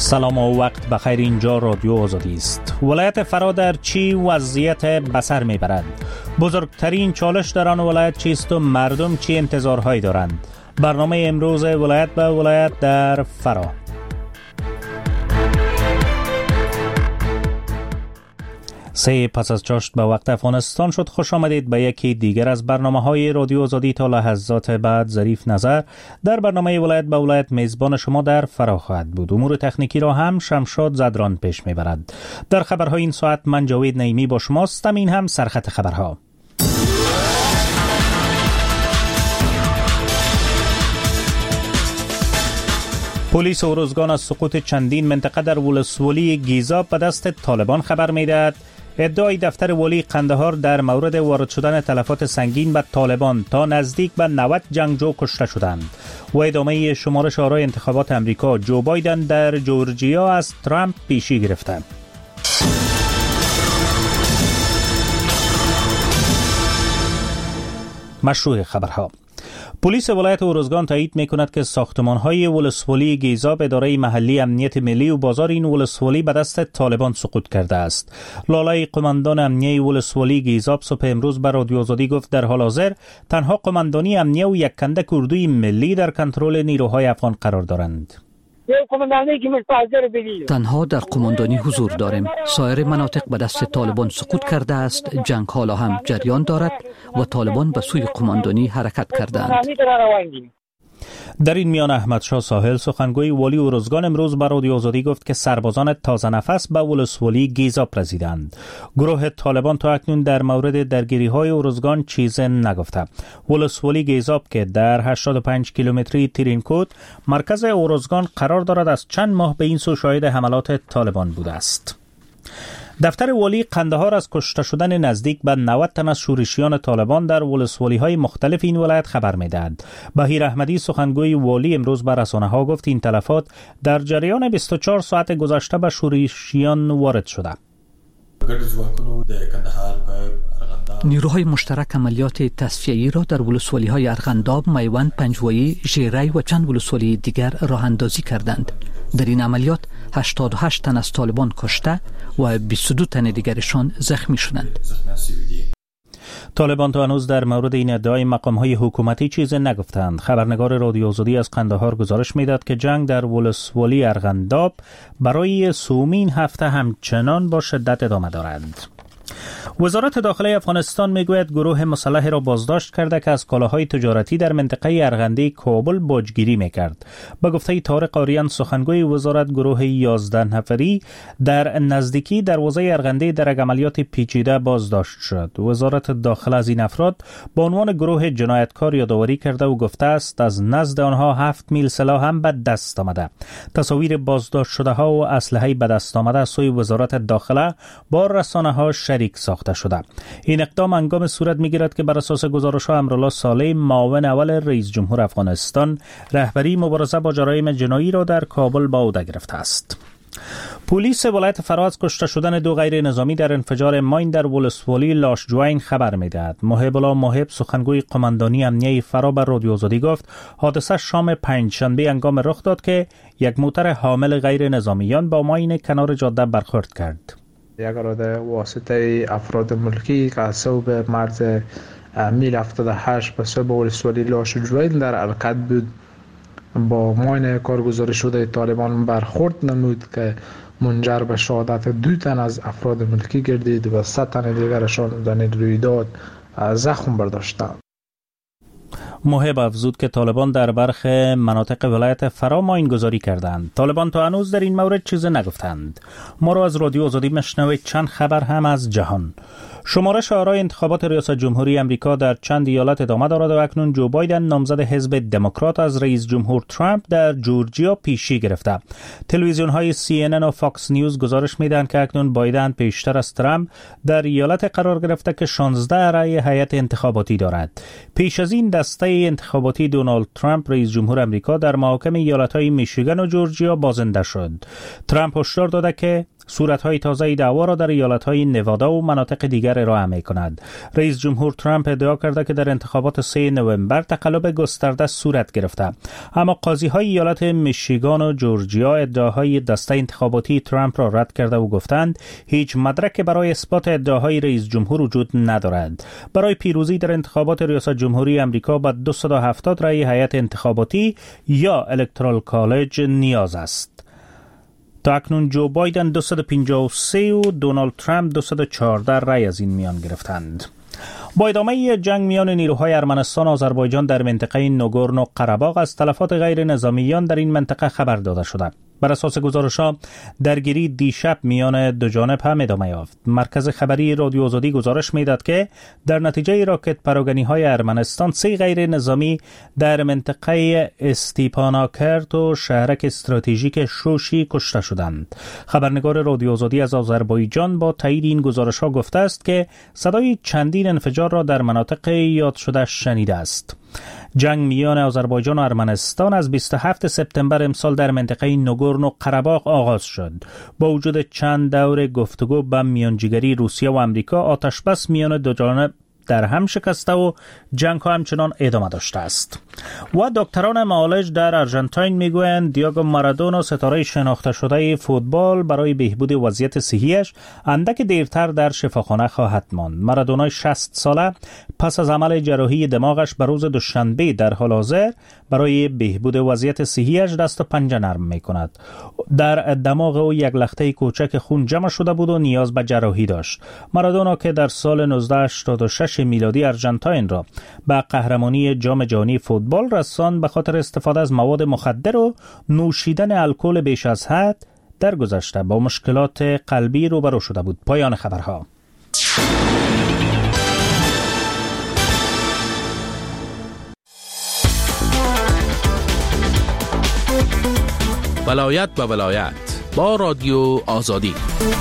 سلام و وقت بخیر. اینجا رادیو آزادی است. ولایت فرا در چی وضعیت بسر میبرد؟ بزرگترین چالش در آن ولایت چیست و مردم چی انتظارهایی دارند؟ برنامه امروز ولایت به ولایت در فرا. سه پس از چاشت به وقت افغانستان شد. خوش آمدید به یکی دیگر از برنامه‌های رادیو آزادی. تا لحظات بعد ظریف نظر در برنامه ولایت به ولایت میزبان شما در فرا خواهد بود. امور تکنیکی را هم شمشاد زدران پیش میبرد. در خبرهای این ساعت من جاوید نعیمی با شماستم. این هم سرخط خبرها. پلیس اروزگان از سقوط چندین منطقه در ولسوالی گیزاب به دست طالبان خبر میدهد. ادعای دفتر والی قندهار در مورد وارد شدن تلفات سنگین به طالبان تا نزدیک به 90 جنگجو کشته شدند. و ادامه شمارش آرای انتخابات امریکا. جو بایدن در جورجیا از ترامپ پیشی گرفته. مشروع خبرها. پلیس ولایت اروزگان تایید می‌کند که ساختمان‌های ولسوالی گیزاب اداره محلی امنیت ملی و بازار این ولسوالی به دست طالبان سقوط کرده است. لالای قماندان امنیه ولسوالی گیزاب صبح امروز به رادیو آزادی گفت در حال حاضر تنها قماندانی امنیه و یک کندک اردوی ملی در کنترل نیروهای افغان قرار دارند. تنها در قماندانی حضور داریم. سایر مناطق به دست طالبان سقوط کرده است. جنگ حالا هم جریان دارد و طالبان به سوی قماندانی حرکت کردند. در این میان احمد شاه ساحل سخنگوی والی اروزگان امروز به رادیو آزادی گفت که سربازان تازه نفس به ولسوالی گیزاب رسیدند. گروه طالبان تا اکنون در مورد درگیری‌های اروزگان چیزی نگفته. ولسوالی گیزاب که در 85 کیلومتری ترینکوت مرکز اروزگان قرار دارد از چند ماه به این سو شاهد حملات طالبان بوده است. دفتر والی قندهار از کشته شدن نزدیک به 90 تن از شورشیان طالبان در ولسوالی‌های مختلف این ولایت خبر می‌دهد. بهیر احمدی سخنگوی والی امروز به رسانه‌ها گفت این تلفات در جریان 24 ساعت گذشته به شورشیان وارد شده. نیروهای مشترک عملیات تصفیه‌ای را در ولسوالی‌های ارغنداب، میوند، پنجوایی، ژیری و چند ولسوالی دیگر راه اندازی کردند. در این عملیات 88 تن از طالبان کشته و 22 تن دیگرشان زخمی شدند. طالبان تا هنوز در مورد این ادعای مقام‌های حکومتی چیزی نگفتند. خبرنگار رادیو آزادی از قندهار گزارش می‌داد که جنگ در ولسوالی ارغنداب برای سومین هفته همچنان با شدت ادامه دارد. وزارت داخلی افغانستان میگوید گروه مسلح را بازداشت کرده که از کالاهای تجارتی در منطقه ارغنده کابل باجگیری میکرد. به گفته طارق آریان سخنگوی وزارت، گروه 11 نفری در نزدیکی دروازه ارغنده در یک عملیات پیچیده بازداشت شد. وزارت داخله از این افراد با عنوان گروه جنایتکار یادآوری کرده و گفته است از نزد آنها 7 میل سلاح هم به دست آمده. تصاویر بازداشت شده ها و اسلحه به دست آمده از سوی وزارت داخله با رسانه ها شریک ساخته شده. این اقدام هنگام صورت میگیرد که بر اساس گزارش‌ها امرالله صالح، معاون اول رئیس جمهور افغانستان، رهبری مبارزه با جرایم جنایی را در کابل به عهده گرفته است. پلیس ولایت فرا از کشته شدن 2 غیر نظامی در انفجار ماین در ولسوالی لاشجوین خبر می‌دهد. محب الله محب سخنگوی قماندانی امنیه فرا به رادیو آزادی گفت حادثه شام پنجشنبه هنگام رخ داد که یک موتر حامل غیر نظامیان با ماین کنار جاده برخورد کرد. یک اراده واسطه افراد ملکی که صوب مرز میل 78 به صوب ولسوالی لاشجوین در حرکت بود با ماین کارگزاری شده طالبان برخورد نمود که منجر به شهادت 2 تن از افراد ملکی گردید و 100 تن دیگرشان در این رویداد زخم برداشتند. محب افزود که طالبان در برخی مناطق ولایت فرا ماین گذاری کردند. طالبان تا هنوز در این مورد چیزی نگفتند. ما را از رادیو آزادی مشنوید چند خبر هم از جهان. شمارش آرای انتخابات ریاست جمهوری امریکا در چند ایالت ادامه دارد و اکنون جو بایدن نامزد حزب دموکرات از رئیس جمهور ترامپ در جورجیا پیشی گرفته. تلویزیون‌های CNN و فاکس نیوز گزارش می‌دهند که اکنون بایدن پیشتر از ترامپ در ایالت قرار گرفته که 16 رأی هیئت انتخاباتی دارد. پیش از این دسته انتخاباتی دونالد ترامپ رئیس جمهور امریکا در محاکم ایالت‌های میشیگان و جورجیا بازنده شد. ترامپ هشدار داده که صورت‌های تازه دعوا را در ایالت‌های نوادا و مناطق دیگر ارائه می‌کند. رئیس جمهور ترامپ ادعا کرده که در انتخابات 3 نوامبر تقلب گسترده صورت گرفته، اما قاضی‌های ایالت میشیگان و جورجیا ادعاهای دسته انتخاباتی ترامپ را رد کرده و گفتند هیچ مدرک برای اثبات ادعاهای رئیس جمهور وجود ندارد. برای پیروزی در انتخابات ریاست جمهوری امریکا با 270 رأی هیئت انتخاباتی یا الکترال کالج نیاز است. تا اکنون جو بایدن 253 و دونالد ترامپ 214 رأی از این میان گرفتند. با ادامه جنگ میان نیروهای ارمنستان و آذربایجان در منطقه ناگورنو قره‌باغ از تلفات غیر نظامیان در این منطقه خبر داده شده. بر اساس گزارش‌ها درگیری دیشب میان دو جانب هم ادامه یافت. مرکز خبری رادیو آزادی گزارش میداد که در نتیجه راکت پراگنی‌های ارمنستان 3 غیر نظامی در منطقه استیپاناکرت و شهرک استراتژیک شوشی کشته شدند. خبرنگار رادیو آزادی از آذربایجان با تایید این گزارش‌ها گفته است که صدای چندین انفجار را در مناطق یاد شده شنیده است. جنگ میان آذربایجان و ارمنستان از 27 سپتامبر امسال در منطقه ناگورنو قره‌باغ آغاز شد. با وجود چند دور گفتگو با میانجیگری روسیه و آمریکا، آتش بس میان دو جانب در هم شکسته و جنگ ها همچنان ادامه داشته است. و دکتران معالج در آرژانتین میگویند دیاگو مارادونا ستاره شناخته شده فوتبال برای بهبود وضعیت صحیش اندک دیرتر در شفاخانه خواهد ماند. مارادونا 60 ساله پس از عمل جراحی دماغش به روز دوشنبه در حال حاضر برای بهبود وضعیت صحیش دست و پنجه نرم میکند. در دماغ او یک لخته کوچک خون جمع شده بود و نیاز به جراحی داشت. مارادونا که در سال 1986 میلادی آرژانتین را به قهرمانی جام جهانی فوتبال رساند، به خاطر استفاده از مواد مخدر و نوشیدن الکل بیش از حد در گذشته با مشکلات قلبی روبرو شده بود. پایان خبرها. ولایت به ولایت با رادیو آزادی.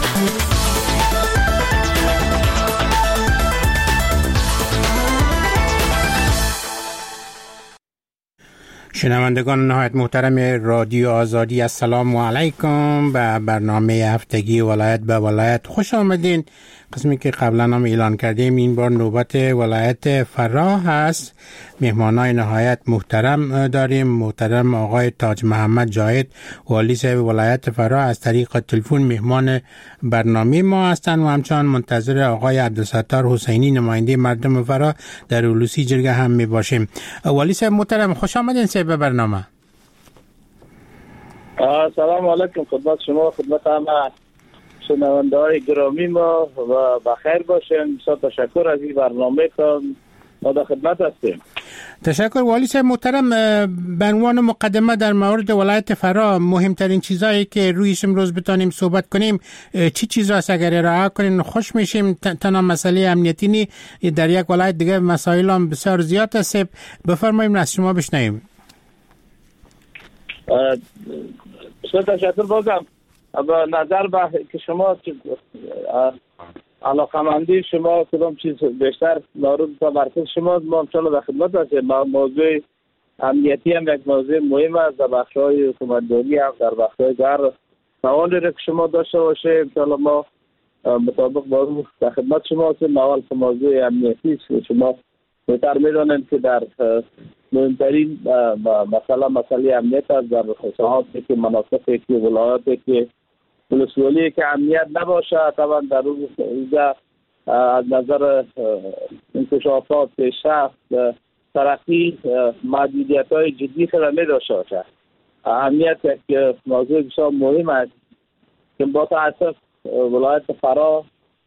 شنوندگان نهایت محترم رادیو آزادی، السلام علیکم. به برنامه هفتگی ولایت به ولایت خوش آمدین. قسمی که قبلا هم اعلان کردیم این بار نوبت ولایت فرا هست. مهمانای نهایت محترم داریم. محترم آقای تاج محمد جاید والی صاحب ولایت فرا از طریق تلفن مهمان برنامه ما هستند و همچنان منتظر آقای عبدالستار حسینی نماینده مردم فرا در اولوسی جرگه هم می باشیم. والی صاحب محترم خوش آمدین صاحب برنامه. سلام علیکم خدمت شما، خدمت همه شنونده‌های گرامی ما و بخیر باشین. بسیار تشکر از این برنامه که ما در خدمت هستیم. تشکر والی صاحب محترم. به عنوان مقدمه در مورد ولایت فرا مهمترین چیزایی که رویش امروز بتانیم صحبت کنیم چی چیزا است؟ اگر ارائه کنین خوش میشیم. تنها مسئله امنیتی نی، در یک ولایت دیگه مسائل هم بسیار زیاد است. بفرماییم از شما بشنویم. بسیار تشکر. بازم با نظر به که شما علاقمندی شما کدام چیز بیشتر نارود تا مرکز شما، ما انشاءالله در خدمت هستیم. موضوع امنیتی هم یک موضوع مهم است. در بخش‌های حکومتداری هم در بخش‌های دیگر سوالی را که شما داشته باشه انشاءالله ما مطابق با اون در خدمت شما هستیم. اول که موضوع امنیتی است، شما بهتر می‌دانید که در مهمترین مسئله امنیت است در ساحاتی که مناطقی که ولایاتی که ولسوالی که امنیت نباشه طبعا در اینجا از نظر انکشافات پیشرفت ترقی محدودیت‌های جدی خیلی می‌داشته باشه. امنیت یک موضوع بسیار مهم است که با تأسف ولایت فرا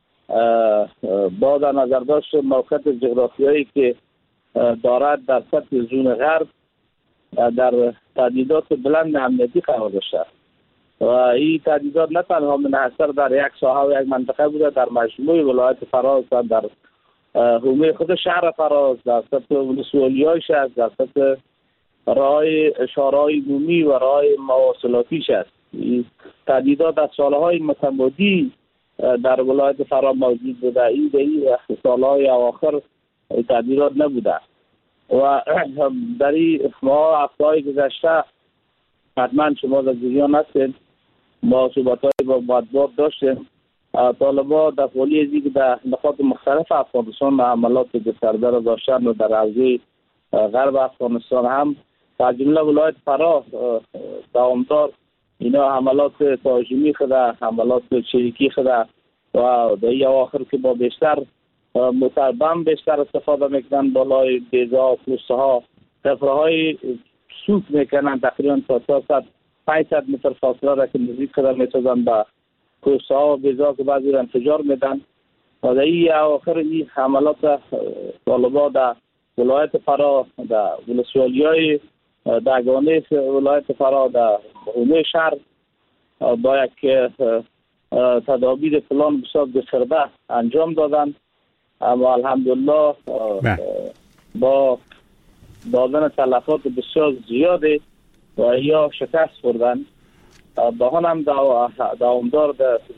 با در نظر داشت موقعیت جغرافیایی که دارد در سطح زون غرب در تهدیدات بلند امنیتی قرار داشته و این تهدیدات نه تنها منحصر در یک ساحه و یک منطقه بوده، در مجموع ولایت فراز، در حومه خود شهر فراز، در سطح ولسوالی‌هایش است، در سطح راه‌های شهرهای عمومی و راه‌های مواصلاتیش است. این تهدیدات در سالهای متمادی در ولایت فرا موجود بوده. این در سالهای اواخر تهدیدات نبوده و در این ماه هفته‌های گذشته حتما شما در جریان هستید ما صحبت‌های با مطبوعات داشتیم. طالبان در حوالی ازی که در نقاط مختلف افغانستان حملات گسترده را داشتن و در حوزه غرب افغانستان هم در جمله ولایت فراه دوامدار اینا حملات تهاجمی خدا، حملات چریکی خدا و در این اواخر که با بیشتر موتربم بیشتر استفاده میکنن، بالای بیزا و پوسته ها طفره های سوک میکنن تقریبا تا 500 متر فاصله را که نزدیک خدا میتازن به پوسته ها و بیزا که بعضی را انفجار میدن و در این اواخر این حملات طالبان در ولایت فراه در ولسوالی های دگانه ولایت فراه در حومه شهر با یک تدابیر پلان بسیار گسترده انجام دادن، اما الحمدلله با دادن تلفات بسیار زیاده و یا شکست خوردن. با هم دوامدار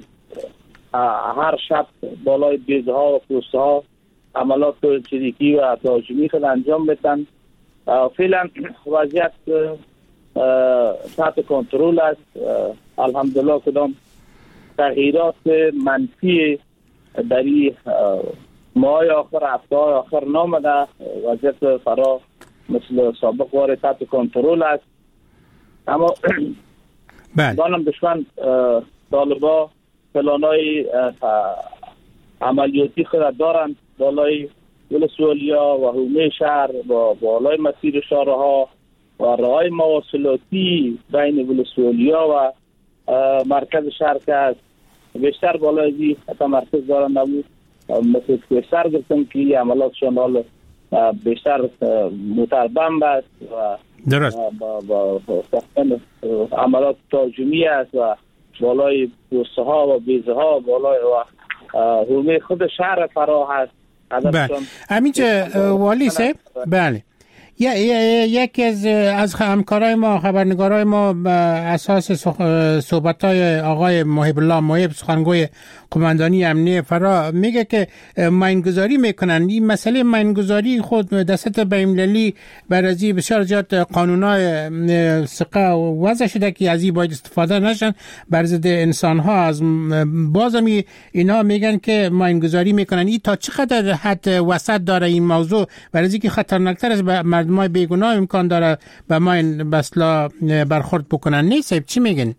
هر شب بالای بیزه ها و پوسته ها عملات چریکی و تهاجمی خود انجام میدن. فعلا وضعیت تحت کنترل است. الحمدلله کدام تغییرات منفی در این ماه آخر هفته آخر نامده. وضعیت فرا مثل سابق وار تحت کنترل است، اما دانم دشمن طالبا پلانای عملیاتی خود دارند بالای ولسوالیا و حومه شهر و بالای مسیر شهرها و راههای مواصلاتی بین ولسوالیا و مرکز شهر که است. بیشتر بالای حتی مرکز دارن نبود مثل بیشتر گفتم که عملاتشان حال بیشتر موتربم است و درست با عملات تهاجمی است و بالای پوسته ها و بیزه ها بالای و حومه خود شهر فراه است. بله همینجا والی صاحب، بله یکی از همکارای ما خبرنگارای ما اساس صحبت‌های آقای محب الله محب سخنگوی قماندانی امنیه فرا میگه که ماینگذاری میکنن. این مسئله ماینگذاری خود دست بین‌المللی بر ازی بسیار زیاد قانونای ثقه وضع شده که از این باید استفاده نشن بر ضد انسان ها. از بازم اینا میگن که ماینگذاری میکنن. این تا چقدر حد وسط داره این موضوع بر ازی که خطرناکتر است مردمای بیگناه امکان داره به ماین بسلا برخورد بکنن؟ نیست چی میگن؟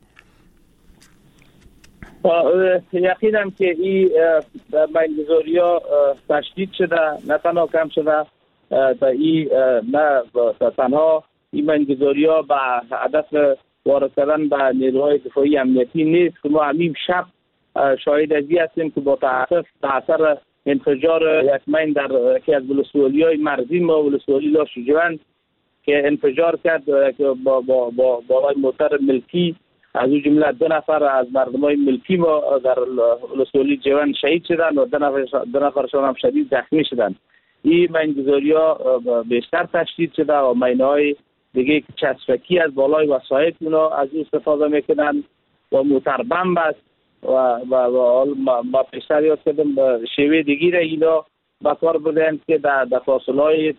یقینم که این ماینگذاری ها تشدید شده، نه تنها کم شده تا این نه تنها این ماینگذاری ها به هدف وارد کردن به نیروهای دفاعی امنیتی نیست که ما همین شب شاهد ازی هستیم که با تأسف اثر انفجار یک ماین در یکی از ولسوالی های مرزی ما ولسوالی لاشجوان که انفجار کرد که با بالای موتر ملکی از اون جمله 2 نفر از مردمای ملکی ما در ولسوالی جوان شهید شدن و 2 نفرشان هم شدید زخمی شدن. این ماینگذاری‌ها بیشتر تشدید شده و ماین‌های دیگه که چسبکی از بالای وسایط اونا از اون استفاده میکنن و موتربم است و ما بیشتر یاد کردم شیوه دیگی را اینا با کار بودن که در فاصله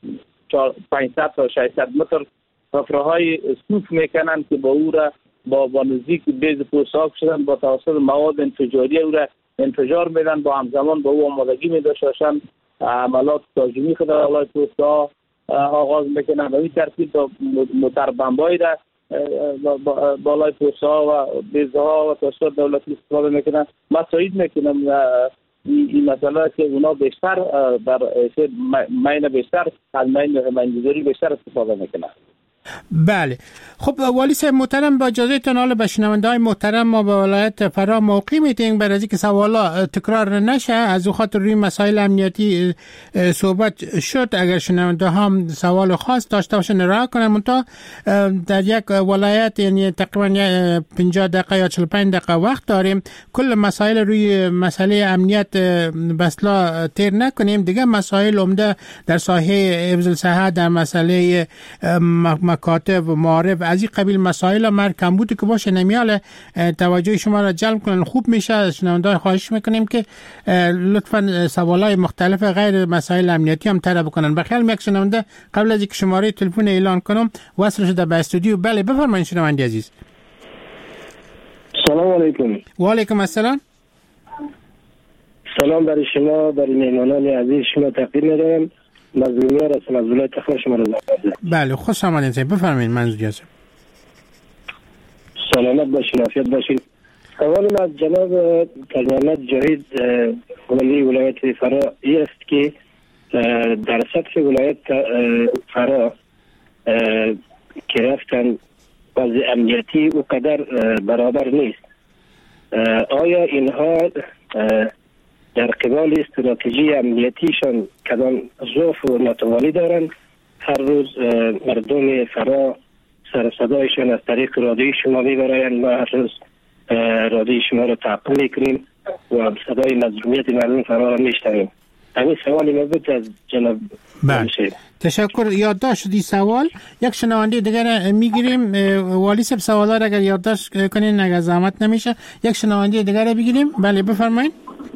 500 تا 600 متر حفره‌های سوک میکنن که با او را با نزدیک بیز پوساک شدن با توسط مواد انفجاری او را انفجار میدن، با همزمان با او آمادگی میداشتن عملات تهاجمی خود را بالای پوسته ها آغاز میکنن و این ترتیب موتربمبایی را بالای پوسته ها و بیزه ها و توسط دولتی استفاده میکنن. ما تایید میکنم این مسئله که اونا بیشتر در ماین بیشتر از ماینگذاری بیشتر استفاده میکنن. بله خب والی صاحب محترم، با اجازهتون حالا به شنونده‌های محترم ما به ولایت فرا موقع میدیم برای اینکه سوالا تکرار نشه. از او خاطر روی مسائل امنیتی صحبت شد، اگر شنونده هم سوال خاص داشته باشن راه کنن. منتها در یک ولایت یعنی تقریبا 50 دقیقه یا 45 دقیقه وقت داریم، کل مسائل روی مسئله امنیت بسلا تیر نکنیم. دیگه مسائل عمده در ساحه حفظ الصحه، در مسئله مکاتب و معارف از این قبیل مسائل مر کمبود که باشه نمیاله توجه شما را جلب کنن خوب میشه. شنونده‌ها خواهش میکنیم که لطفاً سوالای مختلف غیر مسائل امنیتی هم طرح بکنن. بخیر یک شنونده قبل از اینکه شماره تلفن اعلان کنم وصل شده به استودیو. بله بفرمایید شنونده عزیز. سلام علیکم. و علیکم السلام. سلام برای شما، برای مهمانان عزیز شما تقدیم می‌کنم. مظلومیار هستم از ولایت تخار شما را زنده. بله خوش آمدید. بفرمایید منظور هست. سلامت باشین، عافیت باشین. اولا از جناب محمد جاوید ولی ولایت فرا است که در سطح ولایت فرا که رفتن وضع امنیتی و قدر برابر نیست. آیا اینها در قبال استراتژی امنیتیشان کدام ضعف و ناتوانی دارند؟ هر روز مردم فرا سر صدایشان از طریق رادیوی شما میبرایند. ما هر روز رادیوی شما را تعقیب میکنیم و صدای مظلومیت مردم فرا را میشنویم. همین سوالی مربوط از جناب. بله تشکر. یادداشت شدی سوال. یک شنونده دیگر میگیریم. والی صاحب سوالا را اگر یادداشت کنین اگر زحمت نمیشه. یک شنونده دیگر را بگیریم. بله بفرمایید.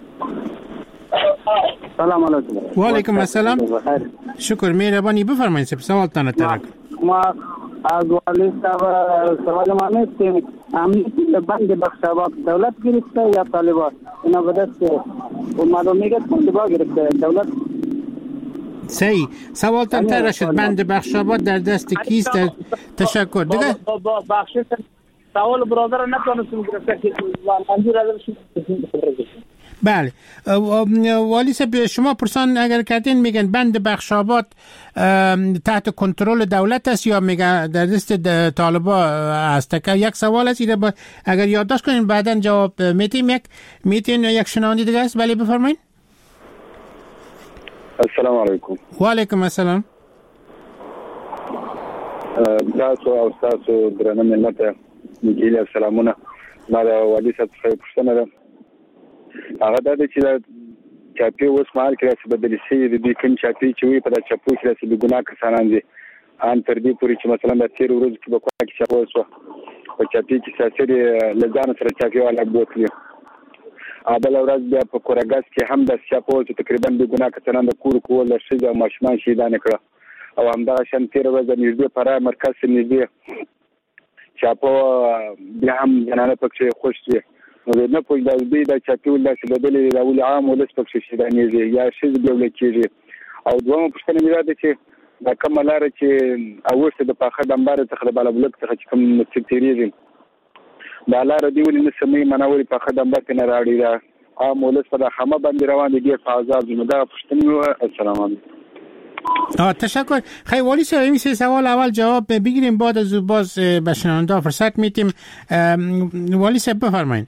سلام علیکم. و علیکم السلام. شکر مهربانی. بفرمایید سوال تان ترک. ما از والی صاحب سوال ما نیست که امنیتی بند بخشابات دولت گرفته یا طالبان؟ اینا به دست و مردم میگه طالبان گرفته دولت. صحیح. سوال تان تر شد. بند بخشابات در دست کیست؟ تشکر. دیگه بخش سوال برادر نتونستم گرفته که منظور ازش. بله والی صاحب شما پرسان اگر کردین میگن بند بخشابات تحت کنترل دولت است یا میگن در دست طالبا است؟ که یک سوال است. اگر یادداشت کنین بعداً جواب میتین. یک شنونده دیگه است. بله بفرمایید. السلام علیکم. و علیکم السلام. تاسو او تاسو درنه ملت میګیل سلامونه. ما د والی صاحب څخه پوښتنه ده. هغه د دې چې چاپی اوس مال کې راځي بدل شي د دې کوم چاپی چې وي په د چاپو کې راځي د ګناه کسانان دي ان تر دې پورې چې مثلا د تیر ورځ کې په کومه کې چاپو وسو په چاپی کې ساسري لزان سره چاپی والا بوتلی ابل ورځ بیا په کورګاس کې هم د چاپو چې تقریبا د ګناه کسانان د کور کول شي د ماشمان شهیدان کړه او همدا شان تیر ورځ د نږدې فرا مرکز نږدې چاپو بیا هم جنانه پکې خوش دي نو په دې د چاپی ولا چې بدلې راول عام ولس پکې شهیدانېږي یا شي د کېږي او دوه پښتنه میراث چې د کومه لار چې اوسه د پاخه د انبار څخه د بالابلک څخه چې کوم مستریږي دا لار دی ولې نسمې منوري پاخه د انبار نه راړي دا عام ولس په خامه باندې روان دي په آزاد زموږ د پښتنو. السلام علیکم. تشکر. خیلی والی صاحب این سه سوال اول جواب بگیریم بعد از باز به شنونده فرصت میتیم. والی صاحب بفرمایید.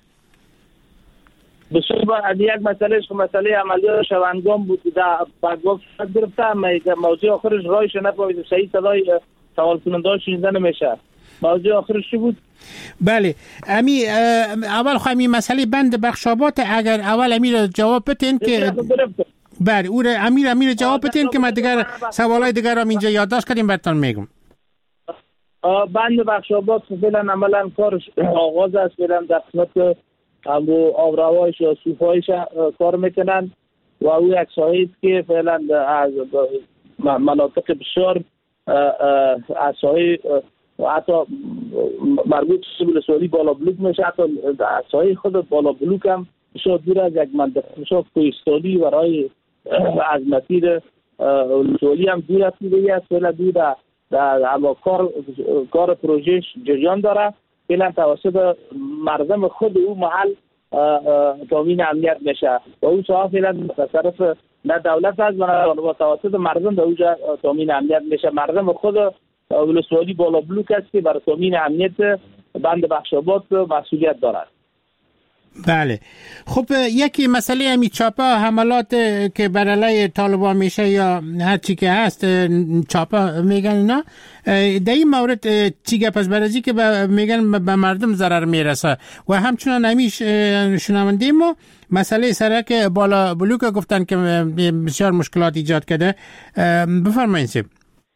بسیار از یک مسئله عملیات شوندگان بود در بعد گرفتم موضوع آخرش رایش نپاید صحیح صدای سوال کننده شنیده نمیشه. موضوع آخرش چی بود؟ بله اول خواهیم مسئله بند بخشابات اگر اول امیر جواب بتین که بله او امیر جواب بتین که ما دیگر سوالای دیگر را اینجا یادداشت کردیم براتون میگم. بند بخشابات فعلا عملا کارش آغاز است. فعلا در قسمت امو آبروایش و سوفایش کار میکنن و او یک ساحه است که فعلا از مناطق بسیار از ساحه حتی مربوط به ولسوالی بالا بلوک میشه. حتی از ساحه خود بالا بلوک هم بسیار دور از یک منطقه بسیار کوهستانی برای از مسیر ولسوالی هم دور از دیگه است. فعلا دور اما کار پروژهش جریان داره. فعلا توسط مردم خود او محل تامین امنیت میشه و او ساعت فعلا تصرف نه دولت است و توسط مردم در اونجا تامین امنیت میشه. مردم خود ولسوالی بالا بلوک است که برای تامین امنیت بند بخشابات مسئولیت دارد. بله خب یکی مسئله همی چاپا حملات که بر علیه طالبان میشه یا هر چی که هست چاپا میگن اینا در این مورد چی گپ از برازی که میگن به مردم ضرر میرسه و همچنان همیش شنونده ما مسئله سرک بالا بلوک گفتن که بسیار مشکلات ایجاد کرده. بفرمایید سیب.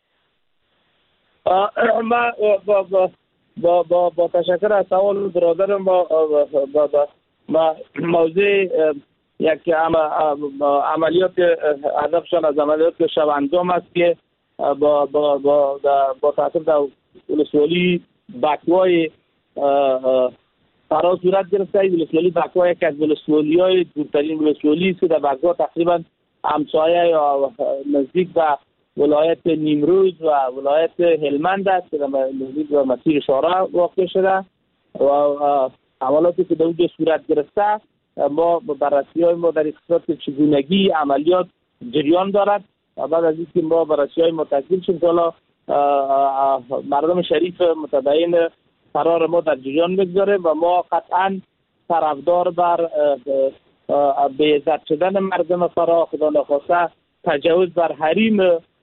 با تشکر از سوال برادرم با موضوع یک عملیات هدفشان از عملیات شوندگان است که با تاثیر در ولسوالی بکوای فرا صورت گرفته. ولسوالی بکا یک از ولسوالی‌های دورترین ولسوالی است که در بکا تقریبا همسایه یا نزدیک به ولایت نیمروز و ولایت هلمند است که نزدیک به مسیر شارع واقع شده و عملاتی که در اونجا صورت گرفته ما بررسی‌های ما در اقتصاد چگونگی عملیات جریان دارد و بعد از اینکه ما بررسی‌های ما تکمیل شد حالا مردم شریف متدین قرار ما در جریان بگذاره و ما قطعا طرفدار بر بی‌عزت شدن مردم فرا، خدا نخواسته تجاوز بر حریم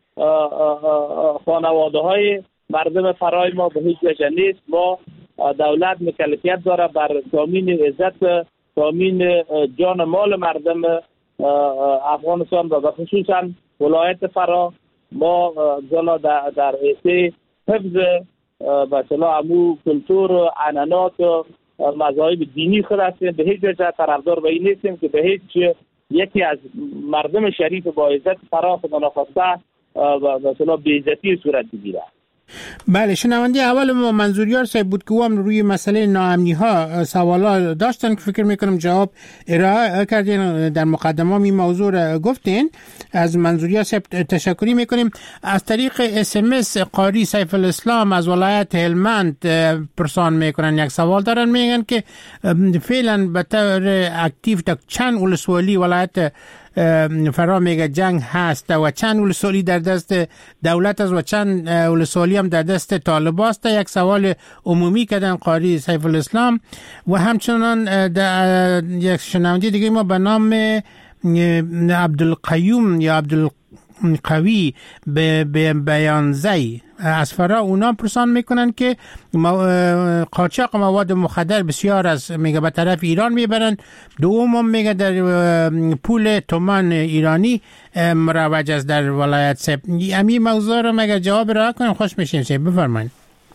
خانواده های مردم فرای ما به هیچ وجه نیست. ما دولت مکلفیت داره بر تامین عزت، تامین جان مال مردم افغانستان و خصوصا ولایت فرا. ما در حیث حفظ مثلا امو کلتور و عنعنات و مذاهب دینی خود هستیم، به هیچ وجه طرفدار به این نیستیم که به هیچ یکی از مردم شریف با عزت فرا خدا نخواسته مثلا بی‌عزتی صورت بگیره. بله، شنونده اول ما منظوریار صاحب بود که هم روی مسئله ناامنی ها سوالا داشتن که فکر میکنم جواب ارائه کردین، در مقدمه این موضوع را گفتین. از منظوریار صاحب تشکری میکنیم. از طریق SMS قاری سیف الاسلام از ولایت هلمند پرسان میکنن، یک سوال دارن، میگن که فعلا به طور اکتیو تا چند ولسوالی ولایت فرا میگه جنگ هست و چند ولسوالی در دست دولت است و چند ولسوالی هم در دست طالب است. یک سوال عمومی کردن قاری سیف الاسلام. و همچنان یک شنونده دیگه ما به نام عبدالقیوم یا عبدالقوی به بیانزی از فرا اونا پرسان میکنن که قاچاق مواد مخدر بسیار از میگه به طرف ایران میبرن. دوم میگه در پول تومان ایرانی مروج است در ولایت سب. امی موضوع رو مگه جواب را کنیم خوش میشیم سب. بفرمایید.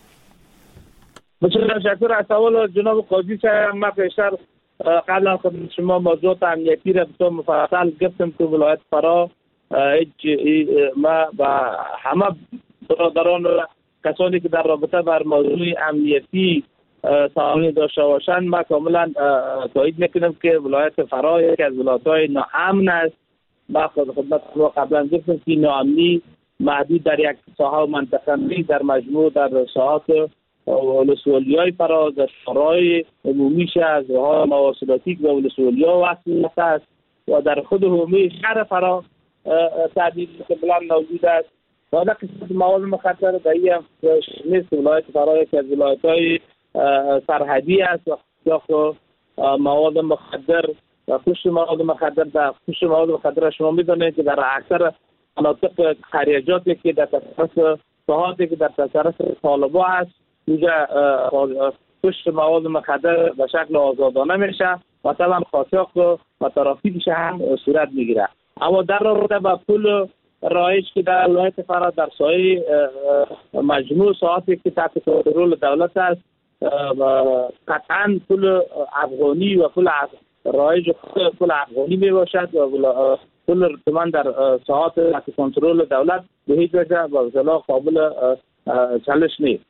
بسیار تشکر از سوال جناب قاضی صاحب. ما پیشتر قبل از شما موضوعات امنیتی را بسیار مفصل گفتم که ولایت فرا ما با همه برادران و کسانی که در رابطه بر موضوع امنیتی تعامل داشته باشند ما کاملا تایید میکنم که ولایت فرا یکی از ولایت‌های ناامن است. ما خدمت شما قبلا گفتم که ناامنی محدود در یک ساحه و منطقه نیست، در مجموع در ساحات ولسوالی‌های فرا، در شورای عمومیش از راه مواصلاتی و ولسوالی‌ها وصل است و در خود حومه شهر فرا تعدیل بلند موجود است. والا قسمت مواد مخدر در این نیست. ولایت فرا یکی از ولایت‌های سرحدی است و مواد مخدر و پشت مواد مخدر در پشت مواد مخدر شما می‌دونید که در اکثر مناطق خریجاتی که در تصرف ساحاتی که در تصرف طالبا است اینجا پشت مواد مخدر به شکل آزادانه میشه و طبعا قاچاق و ترافیکش هم صورت میگیره. اما در رابطه با پول رایج که در ولایت فرا در سایه مجموع ساعتی که تحت کنترل دولت است قطعا پول افغانی و پول رایج پول افغانی می باشد و پول ارتمان در ساعات تحت کنترل دولت به هیچ وجه با اصطلاح قابل چالش نیست.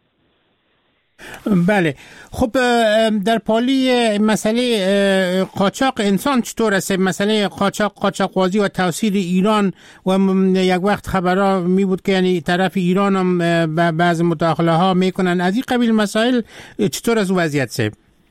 بله، خب در پالی مسئله قاچاق انسان چطور است؟ مسئله قاچاق‌بازی و تاثیر ایران و یک وقت خبرها می بود که یعنی طرف ایران هم بعض مداخله ها میکنن از این قبیل مسائل. چطور از وضعیت سه؟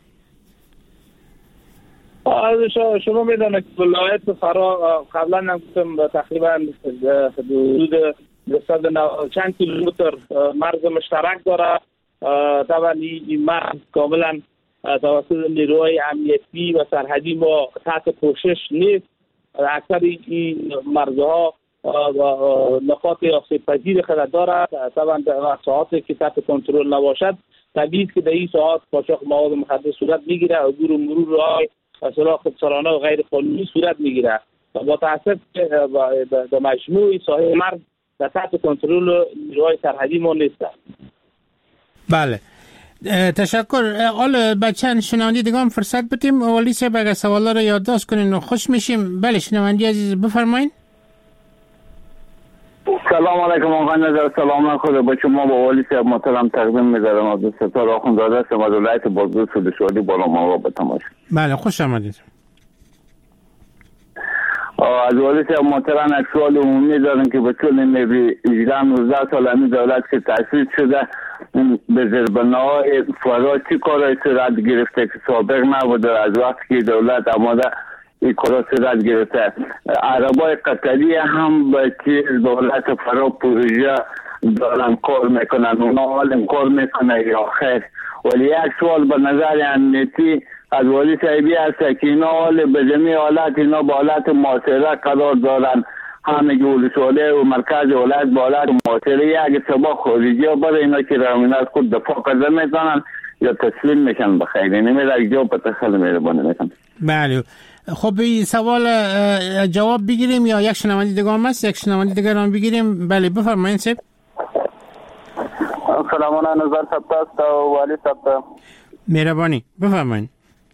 شما میدونید که ولایت فرا قبلا هم گفتم تقریبا حدود چند کیلومتر مرز مشترک داره. طبعا این مرز کاملا توسط نیروهای امنیتی و سرحدی ما تحت پوشش نیست. اکثر این مرزها نقاط آسیب‌پذیر خود دارد. طبعا در ساعاتی که تحت کنترل نباشد طبیعی است که در این ساعات قاچاق مواد مخدر صورت میگیره، عبور و مرور راه‌های اصلاح خودسرانه و غیر قانونی صورت میگیره و با تأسف در مجموع ساحل مرز در تحت کنترل نیروهای سرحدی ما نیست. بله، تشکر. حالا به چند شنوندی دیگه هم فرصت بدیم. اولی صاحب اگر سوالا رو یادداشت کنین و خوش میشیم. بله شنوندی عزیز بفرمایید. سلام علیکم آقای نظر. سلام خود با شما با والی صاحب محترم تقدیم می‌دارم. عبدالستار آخوندزاده هستم از ولایت بادغیس ولسوالی بالامرغ به تماشا. بله خوش آمدید. از والی صاحب محترم یک سوال عمومی دارم که به طول 18 سال همین دولت که تأسیس شده به زیربناهای فرا چی کارهای صورت گرفته که سابق نبوده؟ از وقتی که دولت آماده این کارا صورت گرفته، عربای قطری هم به چیز دولت فرا پروژه دارن کار میکنن، اونا حال کار میکنه یا خیر؟ ولی یک سوال به نظر امنیتی از والی صاحبی هست که اینا حال به جمعی حالت اینا با حالت معاصره قرار دارن، همه ولسوالی و مرکز ولایت با حالت معاصره یک سبا خارجی ها برای اینا که رامین از خود دفاع کرده میتونن یا تسلیم میشن بخیر، اینی میره یک جواب پتخل میربانه میکنن. بله خب این سوال جواب بگیریم یا یک شنونده دیگه هم هست؟ یک شنونده دیگه هم بگیریم. بله بفرمایید سب. سلامونه نظر ثبت است و والی ثبت. مهربانی بفرمایید.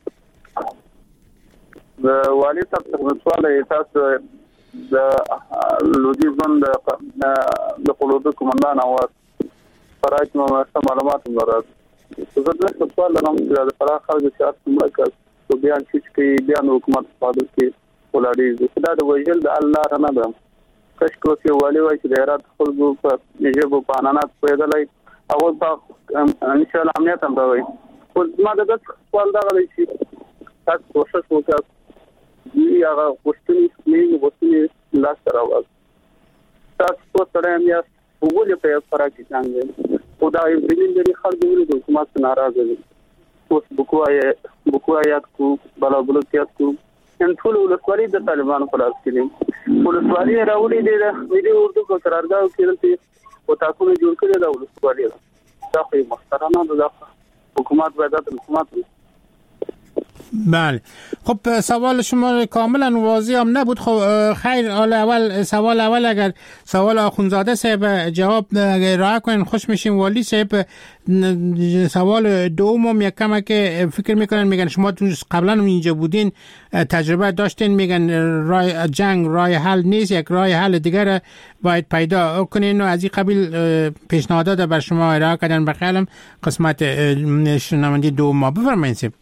والی ثبت سوال تاسو د لودیزون د قلوب کومندان او فرایت معلومات لري. زه د سوال لرم چې د فراغ خلک سیاست مرکز تو بیان چې بیان حکومت فاضل کې ولاړی دا د وجل د الله نه ده. کش کو چې والی وای چې د هرات خلکو په نجيب پانانات پیدلای او ان شاء الله امنیت هم راوي. خو ما د سوال دا غلی چې تاسو کوشش وکړئ هغه غوښتنې لاس راوړل. تاسو سره هم وګورئ په فرق کې څنګه خدای دې دې خلک د حکومت ناراضه دي. اوس بکوایات کو بلابلوتیات کو ان ټول ولسوالۍ د طالبانو په لاس کې دي. ولسوالۍ راولې دي د ویډیو اردو کو قرارګاو کې او تاسو نه جوړ کړی دا ولسوالۍ دا خو محترمانه ده. حکومت باید د حکومت. بله خب سوال شما کاملا واضح هم نبود. خب خیر اول سوال اول اگر سوال آخوندزاده صاحب جواب ارائه کنین خوش میشیم. والی صاحب سوال دوم یک کمه که فکر میکنن میگن شما قبلا اینجا بودین تجربه داشتین، میگن راه جنگ راه حل نیست، یک راه حل دیگر باید پیدا کنین و از این قبیل پیشنهادات بر شما ارائه کردن. بخیرم قسمت شنوندی دوم ما بفرمایید.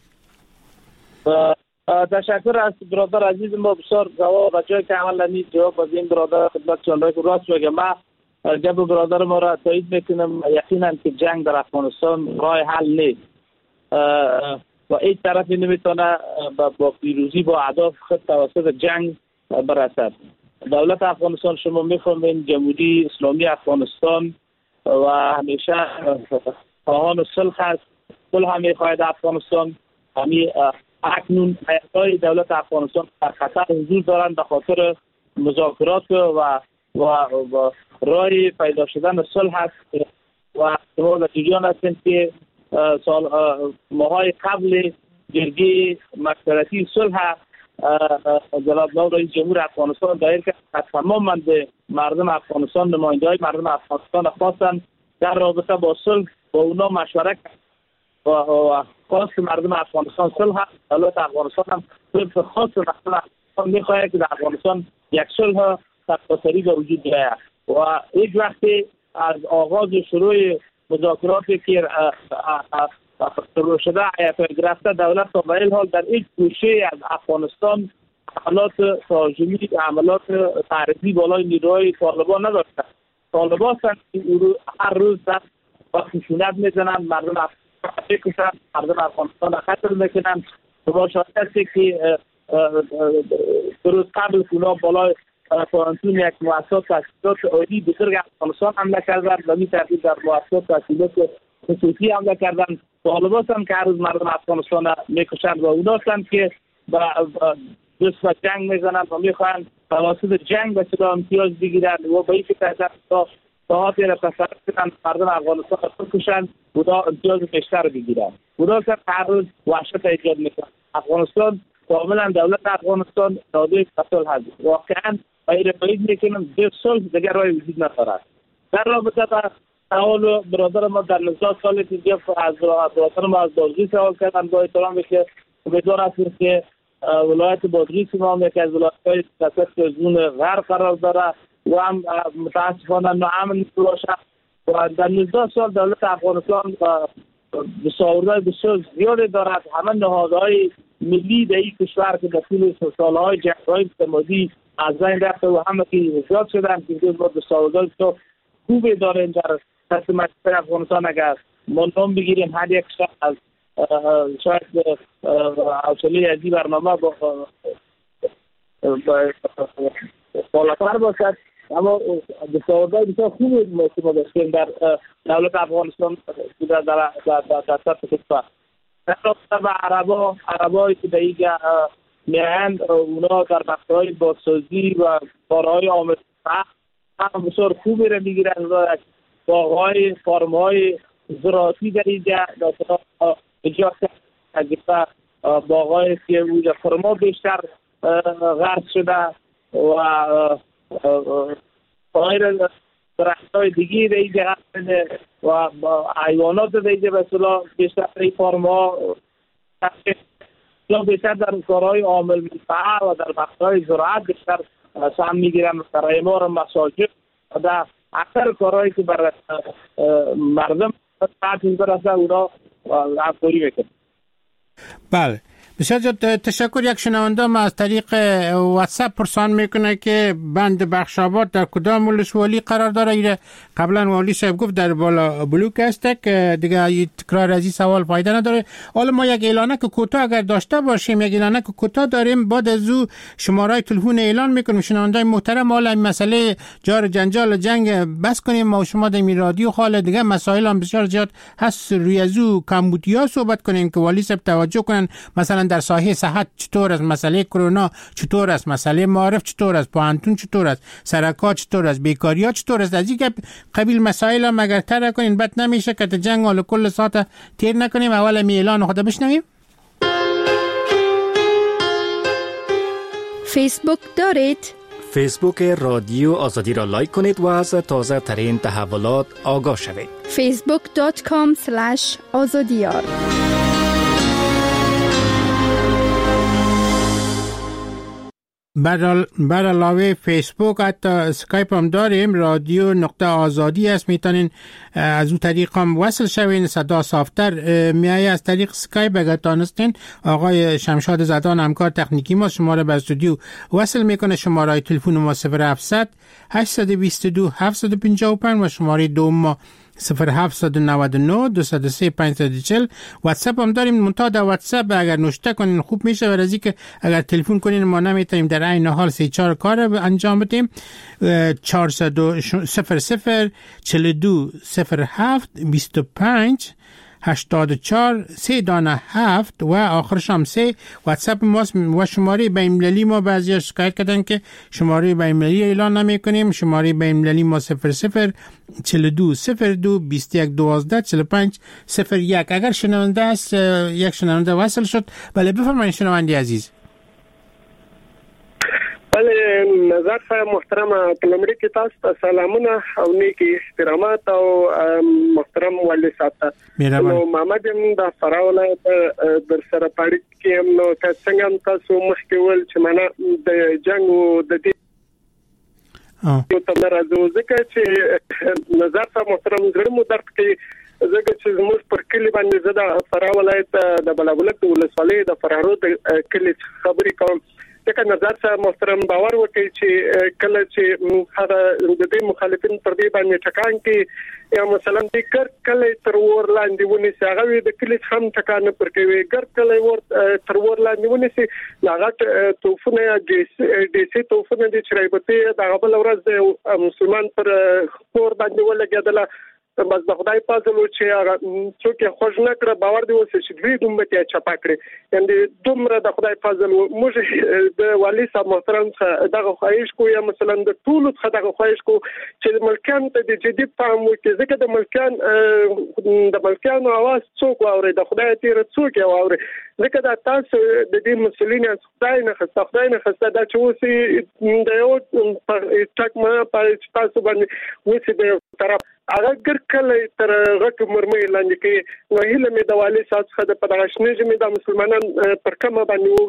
تشکر از برادر عزیز ما. بسیار جواب جایی که اولا جواب از این برادر خدمتشان راست بگم. من جواب برادر ما را تایید میکنم. یقینا که جنگ در افغانستان راه حل نیست و این طرفی نمیتونه با پیروزی با اهداف خود توسط جنگ برسد. دولت افغانستان شما میفهمین جمهوری اسلامی افغانستان و همیشه خواهان صلح است. صلح هم میخواهد افغانستان. همین اکنون حیات‌های دولت افغانستان در خطر حضور دارند به خاطر مذاکرات و راه پیدا شدن صلح است و شما در جریان هستید که ماهای قبل جرگه مشورتی صلح جناب نایب رئیس جمهور افغانستان دایر کرد از تمام مردم افغانستان نماینده‌های مردم افغانستان خواستند در رابطه با صلح با اونا مشوره کرد و خاص مردم افغانستان صلح. دولت افغانستان هم صلح خاص مردم افغانستان میخواهد که در افغانستان یک صلح سرتاسری به وجود بیاید و هیچ وقتی از آغاز شروع مذاکراتی که شروع شده گرفته دولت تا به این حال در هیچ گوشه از افغانستان حملات تهاجمی حملات تعرضی بالای نیروهای طالبان نداشته. طالبان هر روز در خشونت میزنند، مردم افغانستان خطر میکنند. شما شاید هستی که روز قبل اونا بالای پانتون یک مؤسسات تحصیلات عالی بزرگ افغانستان حمله کردند و می‌ترتیب در مؤسسات تحصیلات خصوصی حمله کردند. طالبان هم که هر روز مردم افغانستان میکشند و اونا هستند که دست و جنگ میزنند و میخواهند توسط جنگ به صدا امتیاز بگیرند و به این فکر تا ساعتی را تصرف کنند مردم افغانستان را بکشند و دا امتیاز بیشتر بگیرند. اونا هم هر روز وحشت ایجاد میکنند. افغانستان کاملا دولت افغانستان داده قتل هست. واقعا غیر بعید میکنم به صلح دیگر راه وجود ندارد. در رابطه با سوال برادر ما در 19 سال دیگه از برادر ما از بادغیس سوال کردن با احترامی که امیدوار هستیم که ولایت بادغیس ما یکی از ولایت‌های تحت زون غرب قرار داره و هم متاسفانه ناامن باشه و در 19 سال دولت افغانستان دستاوردهای بسیار زیادی دارد. همه نهادهای ملی در این کشور که در طول سالهای جنگ‌های اعتمادی از بین رفته و همه که نجات شدن که ما دستاوردهای خوبی داریم در سطح مجلس افغانستان. اگر ما نام بگیریم هر یک شخص از شاید حوصله از این برنامه بالاتر باشد، اما دستاوردهای بسیار خوبی ما داشتیم در دولت افغانستان در سطح کشور. در رابطه با عربایی که در اینجا میایند، اونا در بخش‌های بازسازی و کارهای آموزشی هم بسیار خوبی را میگیرند. باغ‌های فارم‌های زراعتی در اینجا ایجاد کرده، باغ‌های که اونجا خرما بیشتر غرس شده و غیر درخت‌های دیگه در اینجا و حیوانات در اینجا به اصطلاح بیشتر این فارم‌ها بیشتر در کارهای عامل منفعه و در بخش‌های زراعت بیشتر سهم میگیرن، در اعمار مساجد و در اکثر کارهایی که بر مردم تعطیل برسه اونا همکاری میکنن. بله، بسیار تشکر. یک شنونده ما از طریق واتساپ پرسان میکنه که بند بخشاباد در کدام ولسوالی قرار داره؟ ایره قبلا والی صاحب گفت در بالا بلوک است که دیگه تکرار از این سوال فایده نداره. حالا ما یک اعلانک کوتاه اگر داشته باشیم، یک اعلانک کوتاه داریم، بعد از او شماره تلفن اعلان میکنیم. شنونده محترم، حالا این مسئله جار جنجال جنگ بس کنیم. ما و شما در رادیو خاله دیگه مسائل هم بسیار زیاد هست، روی از او کمبودیا صحبت کنیم که والی صاحب توجه کنن. مثلا در ساحه صحت چطور است، مسئله کرونا چطور است، مسئله معارف چطور است، پوهنتون چطور است، سرکار چطور است، بیکاریا چطور است. از این قبیل مسائل هم اگر تر کنین بد نمیشه که جنگ حال کل ساعت تیر نکنیم. اول می اعلان خود بشنویم. فیسبوک دارید؟ فیسبوک رادیو آزادی را لایک کنید و از تازه ترین تحولات آگاه شوید. facebook.com/azadiyar. بر علاوه فیسبوک حتی اسکایپ هم داریم، رادیو نقطه آزادی است، میتونین از اون طریق هم وصل شوین. صدا صافتر میایه از طریق اسکایپ. اگر تانستین آقای شمشاد زدان همکار تکنیکی ما شماره به استودیو وصل میکنه. شماره تلفن ما 0700 822 755 و شماره دوم ما 0799 203 540. واتساپ هم داریم، منتها در واتساپ اگر نوشته کنین خوب میشه، ورزی که اگر تلفن کنین ما نمیتونیم در عین حال 3-4 کار انجام بدیم. 400 00 42 07 25 84 3 دانه 7 و آخرش هم 3. واتساپ ماست و شماره بین‌المللی ما بعضی شکایت کردن که شماره بین‌المللی اعلان نمی کنیم. شماره بین‌المللی ما 00 42 02 21 12 45 01. اگر شنونده است، یک شنونده وصل شد. بله بفرمایید شنونده عزیز. بله نظر صاحب محترم، کلمری کی تاسو ته سلامونه او نیکی احترامات او محترم والی صاحب ته نو محمد د فراه ولایت در سره پاړی کې نو څنګه تاسو مخکې ول چې معنا د جنگ او د دې یو تر راځو ځکه چې نظر صاحب محترم زړه مو درد کوي ځکه چې زموږ پر کلی باندې زده فراه ولایت د بلابلک ولسوالۍ د فرارو د کلی خبرې کوم. ځکه نظر صاحب محترم باور وکړي چې کله چې هغه د دې مخالفین پر دې باندې ټکان کې یا مثلا د کله تر ور لاندې ونیسي، هغه د کلی هم ټکان پر کوي، کله ور تر ور لاندې ونیسي، هغه توفونه ډي سي توفونه د چرایبته د غبل ورځ مسلمان پر خور باندې ولګیدله. بس د خدای په فضل چې هغه څوک خوښ نه کړ باور دی وسه چې دوی دومره ته چپا کړی، یعنی دومره د خدای په فضل موږ د والی صاحب محترم دغه خواهش کو یا مثلا د ټول دغه خواهش کو چې ملکان ته د جدي پام وکړي، ځکه د ملکانو आवाज څوک واوري، د خدای تیر څوک واوري، ځکه دا تاسو د دې مسلین خدای نه خسته دا چې وسی د یو ټک ما په تاسو باندې وسی د طرف هغه ګرکل تر غټ مرمۍ لاندې کې نو هله مې د والي صاحب څخه د پدغشنې چې مې د مسلمانان پر کومه باندې وځي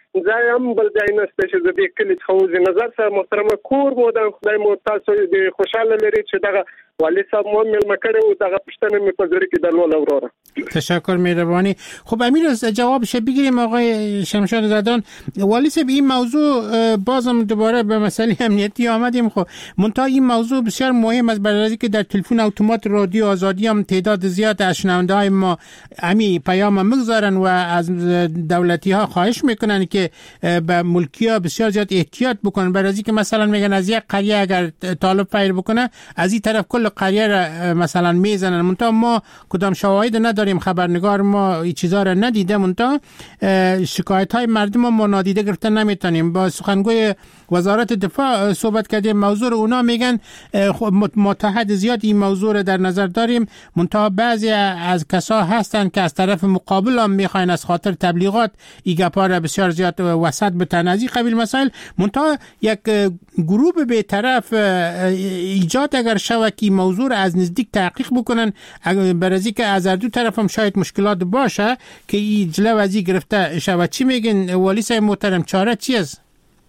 ځای هم بل ځای نشته چې د دې کلی څخه وځي. نظر صاحب محترمه کور مو د خدای مو تاسو د خوشاله لري چې دغه والی صاحب مو مېلمه کړی و. دغه پوښتنه مې په زړه کې درلوده وروره. تشکر مهربانی. خب امیر جوابش بگیریم. آقای شمشاد زدان، والی صاحب این موضوع بازم دوباره به مسئله امنیتی آمدیم. خب منتها این موضوع بسیار مهم است، برای اینکه در تلفن اتومات رادیو آزادی هم تعداد زیاد از شنونده‌های ما امی پیام میگذارن و از دولتی ها خواهش میکنن که به ملکی ها بسیار زیاد احتیاط بکنن، برای اینکه مثلا میگن از یک قریه اگر طالب فیر بکنه از این طرف کل قریه را مثلا میزنن. منتها ما کدام شواهد نداریم، خبرنگار ما این چیزا را ندیده. منتها شکایت های مردم ما نادیده گرفتن نمیتونیم. با سخنگوی وزارت دفاع صحبت کردیم، موضوع اونا میگن متحد زیاد این موضوع را در نظر داریم. منتها بعضی از کسا هستن که از طرف مقابل هم میخواین از خاطر تبلیغات این گپا را بسیار زیاد وسط بتن از این قبیل مسائل. منتها یک گروه به طرف ایجاد اگر شود که موضوع را از نزدیک تحقیق بکنن، برای که از دو طرف هم شاید مشکلات باشه که این جلو از این گرفته شود. چی میگن والی صاحب محترم، چاره چی است؟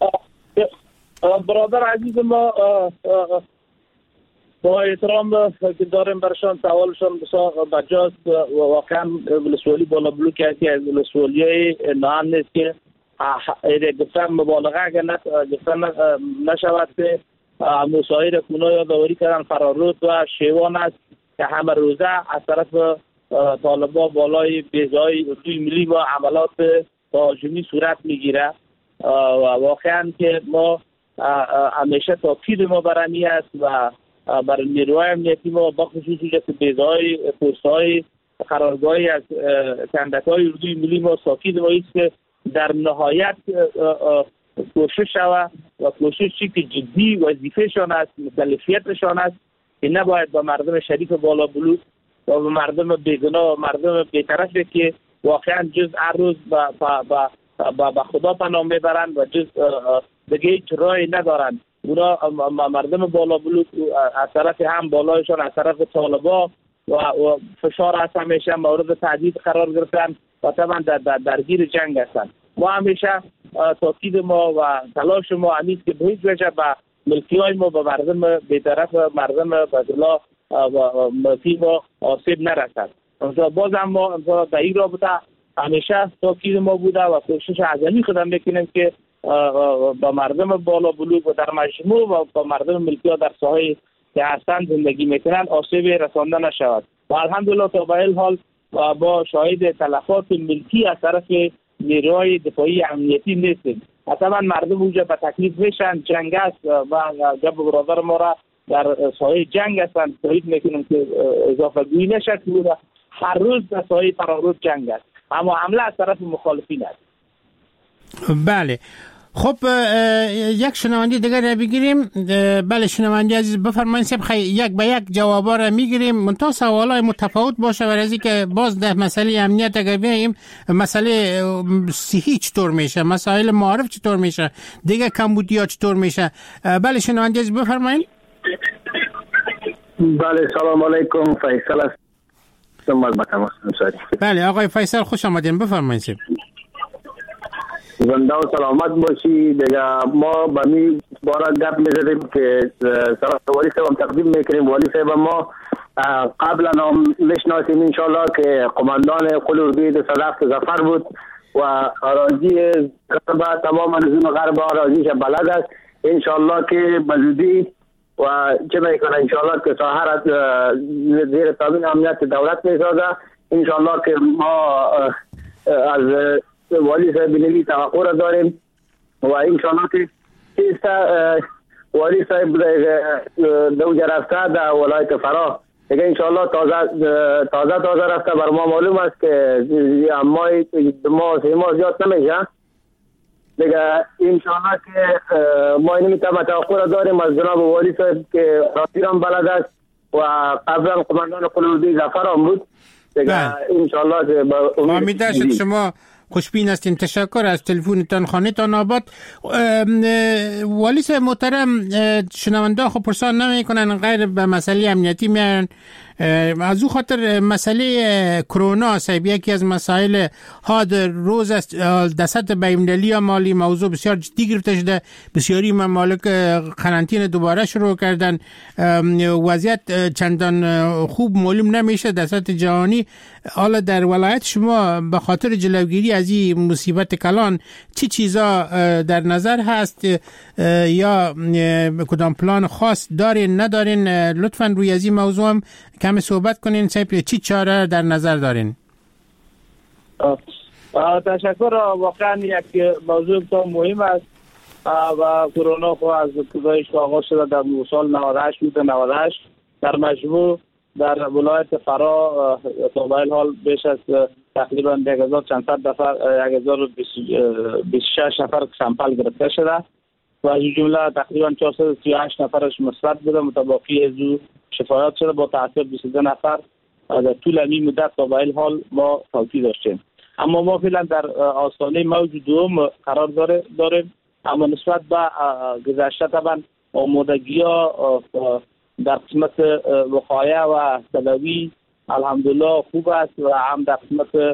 برادر عزیز ما با احترام که داریم برشان سوالشان بسیار بجاست. واقعا ولسوالی بالا بلوک هستی از ولسوالی نهان نیست که گفتن مبالغه اگر گفتن نشود که مسایر کنه یادآوری کردن فرارود و شیوان است که همه روزه از طرف طالبان بالای بیزای اردوی ملی و عملات تهاجمی صورت میگیره. و واقعا که ما همیشه تاکید ما برمی است و برای نیروهای امنیتی ما با خصوصی که بیزای پست‌های قرارگاهی از کندک‌های اردوی ملی ما تاکید ما است که در نهایت کوشش شود و کوششی که جدی وظیفه‌شان است، مکلفیتشان است که نباید با مردم شریف بالا بلوک و با مردم بیگناه و مردم بی‌طرفی که واقعا جز هر روز با خدا پناه میبرند و جز دیگه هیچ راهی ندارند. اونا مردم بالا بلوک از طرف هم بالایشان از طرف طالبا و فشار هست، همیشه مورد تهدید قرار گرفتن و طبعا درگیر جنگ هستند. ما همیشه تاکید ما و تلاش ما همیست که به هیچ وجه به ملکی های ما به مردم بی‌طرف مردم بدلا و ملکی ما آسیب نرسد. باز هم ما در این رابطه همیشه تاکید ما بوده و کوشش عزمی خودم میکنیم که با مردم بالا بلوک و در مجموع و با مردم ملکی ها در ساحه که هستند زندگی میکنند آسیب رسانده نشود. و الحمدلله تا به این حال با شاهد تلفات ملکی از طرف نیروهای دفاعی امنیتی نیستیم. اصلا مردم اونجا به تکلیف میشن، جنگ است و جب برادر ما را در ساحه جنگ هستند. تایید میکنیم که اضافه گویی نشد که هر روز در ساحه فرارود جنگ است، اما حمله از طرف مخالفین است. بله. خب یک شنونده دیگر را بگیریم. بله شنونده عزیز بفرمایید. یک به یک جوابا را میگیریم، منتها سوالای متفاوت باشه، برای اینکه باز در مسئله امنیت اگر بیایم مسئله صحی چطور میشه، مسائل معارف چطور میشه، دیگه کمبودیا چطور میشه. بله شنونده عزیز بفرمایید. بله سلام علیکم، فیصل است. بله آقای فیصل خوش آمدین، بفرمایید. زنده و سلامت باشی. دیگه ما به می بارا گپ میزدیم که سلام والی صاحب تقدیم میکنیم. والی صاحب ما قبلا هم میشناسیم انشالله که قماندان قل اردوی صداقت ظفر بود و اراضی غرب تمام نظام غرب اراضیش بلد است. انشالله که بزودی و چه میکنه انشالله که ساحر زیر تامین امنیت دولت میسازه. انشالله که ما از والی صاحب بنوی توقع را داریم و انشالله که والی صاحب دو رفته در ولایت فرا دیگه انشالله تازه رفته. بر ما معلوم است که ما زیاد نمیشه دیگه. انشالله که ما اینمی توقع را داریم از جناب والی صاحب که راضی هم بلد است و قبلا قماندان قل اردوی ظفر هم بود دیگه. انشالله امیده شد شما خوشبین هستیم. تشکر از تلفنتان، خانه‌تان آباد. والی صاحب محترم، شنونده خب پرسان نمی کنن غیر به مسئله امنیتی میان از او خاطر مسئله کرونا صاحب یکی از مسائل ها در روز است. در سطح بین‌المللی مالی موضوع بسیار جدی گرفته شده. بسیاری ممالک قرنطینه دوباره شروع کردن. وضعیت چندان خوب معلوم نمیشه در سطح جهانی. حالا در ولایت شما به خاطر جلوگیری از این مصیبت کلان چی چیزا در نظر هست یا کدام پلان خاص دارین ندارین؟ لطفاً روی از این موضوع هم کم صحبت کنین. چی چاره در نظر دارین؟ تشکر. واقعا یک موضوع مهم است و کرونا خو از ابتدایش آغاز شده در سال 98 بود. 98 در مجموع در ولایت فرا تا به حال بیش از تقریبا 1026 نفر سامپل گرفته شده و از جمله تقریبا 438 نفرش مثبت بوده. متباقی از او شفایت شده با تاثیر 22 نفر در طول این مدت تا به حال ما توفیق داشتیم. اما ما فعلا در آستانه موج دوم قرار داریم. اما نسبت به گذشته طبعا آمادگی‌ها در قسمت وقایه و تداوی الحمدلله خوب است و هم در قسمت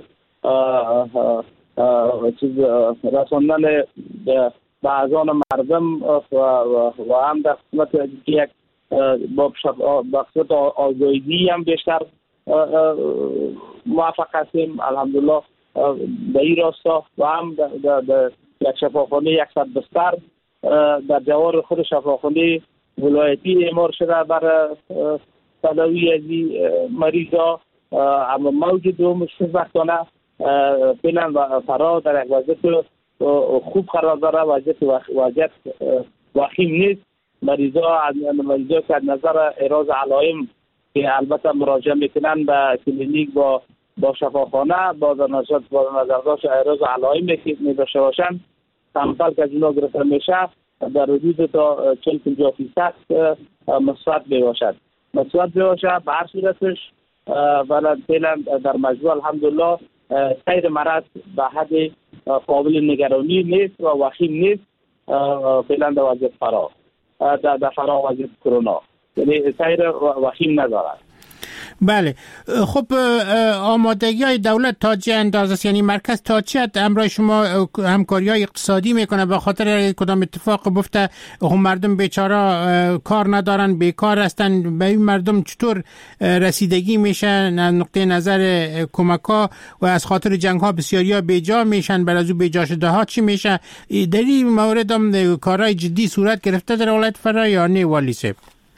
رساندن به اذهان مردم و هم در قسمت یک با قسمت آگاهی هم بیشتر موفق هستیم الحمدلله در این راستا و هم در یک شفاخانه 100 بستر در جوار خود شفاخانه ولایتی اعمار شده برای تداوی از مریضا. اما موج دوم خوشبختانه فعلا و فرا در یک وضعیت خوب قرار داره. وضعیت وخیم نیست. مریضا که از نظر احراز علائم که البته مراجعه میکنن به کلینیک با شفاخانه با نظر داشت احراز علائمی که میداشته باشن سامپل که از اونا گرفته میشه در حدود تا 40-50% مثبت باشد. به هر صورتش ولی فعلا در مجموع الحمدلله سیر مرض به حد قابل نگرانی نیست و وخیم نیست. فعلا در وضعیت فرا در فرا وضعیت کرونا یعنی سیر وخیم ندارد. بله خب آمادگی های دولت تا چه اندازه است؟ یعنی مرکز تا چه حد همراه شما همکاری های اقتصادی میکنه به خاطر کدام اتفاق بفته مردم بیچاره کار ندارن بیکار هستن؟ به این مردم چطور رسیدگی میشه از نقطه نظر کمک ها و از خاطر جنگ ها بسیاری ها بیجا میشن بر از او بیجا شده ها چی میشه؟ در این مورد هم کارهای جدی صورت گرفته در ولایت فرا یا نه والی صاحب؟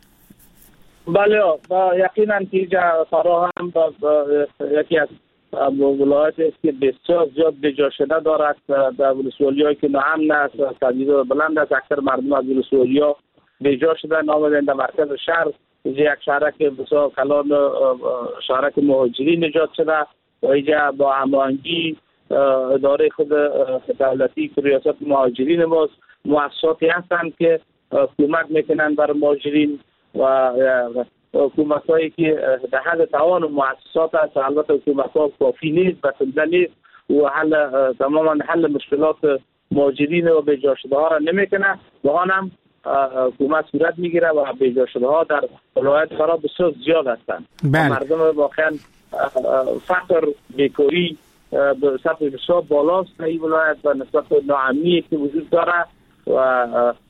بله یقینا که فرا هم یکی از ولایت است که بسیار زیاد بیجا شده دارد. در ولسوالی‌هایی که ناامن است تهدید بلند است. اکثر مردم از ولسوالی‌ها بیجا شدن آمدن در مرکز شهر. اینجا یک شهرک بسیار کلان شهرک مهاجرین ایجاد شده و اینجا با هماهنگی اداره خود دولتی که ریاست مهاجرین ماست مؤسساتی هستند که کمک میکنن بر مهاجرین و حکومت‌هایی که در حد توان مؤسسات است. البته حکومت‌ها کافی نیست بسنده نیست و تماما حل مشکلات مهاجرین و بیجا شده ها را نمیکنه. واقعا هم حکومت صورت میگیره و بیجا شده ها در ولایت فرا بسیار زیاد هستند. مردم واقعا فقر بیکاری به سطح بسیار بالاست در این ولایت و نسبت ناامنی که وجود داره و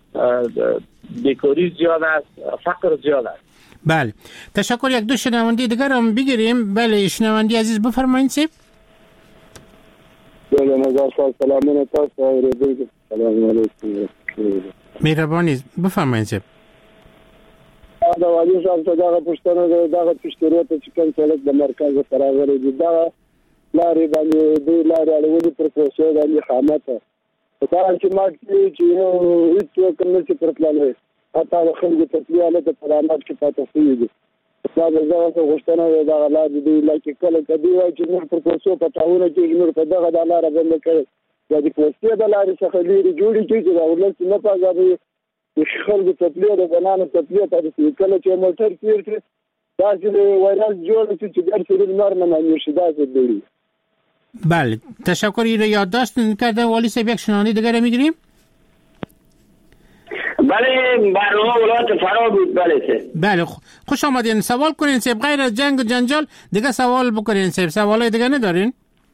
بیکاری زیاد است، فقر زیاد است. بله تشکر. یک دو شنونده دیگر هم بگیریم. بله شنونده عزیز بفرمایید سیب. بله نظر سلامونه تاسو سلام علیکم. مهربانی بفرمایید سیب. دا والی صاحب ته دا پښتنه دا پښتوري ته چې کوم څلک د مرکز فراغره دي دا لارې باندې د لارې اړولې پروسه باندې خامته دا چې ماته چې نو هیڅ کوم څه پر پلان وي اته خلک په تلیاله ته پرانات کې پاتې شي. دا زه غوښتنه دا لارې دی لکه کله کدی وای چې نور پروسه په تاونه کې نور په دغه د لارې باندې کړي دا د پوسټي د لارې څخه لري جوړی چې دا ولڅ نه پاګابي خلکو تپلیه د بنانو تپلیه ته کله چې موټر تیر کړي دا چې وایرس جوړ چې ګرځي نور نه نمیشه دا دی. بله تشکر. را یادداشت کرده والی صاحب یک شنونده دیگر میگیریم. بله برنامه ولایت فرا بود. بله بله خوش آمدین. سوال کنین سیب، غیر از جنگ و جنجال دیگه سوال بکنین سیب. سوالای دیگه ندارین؟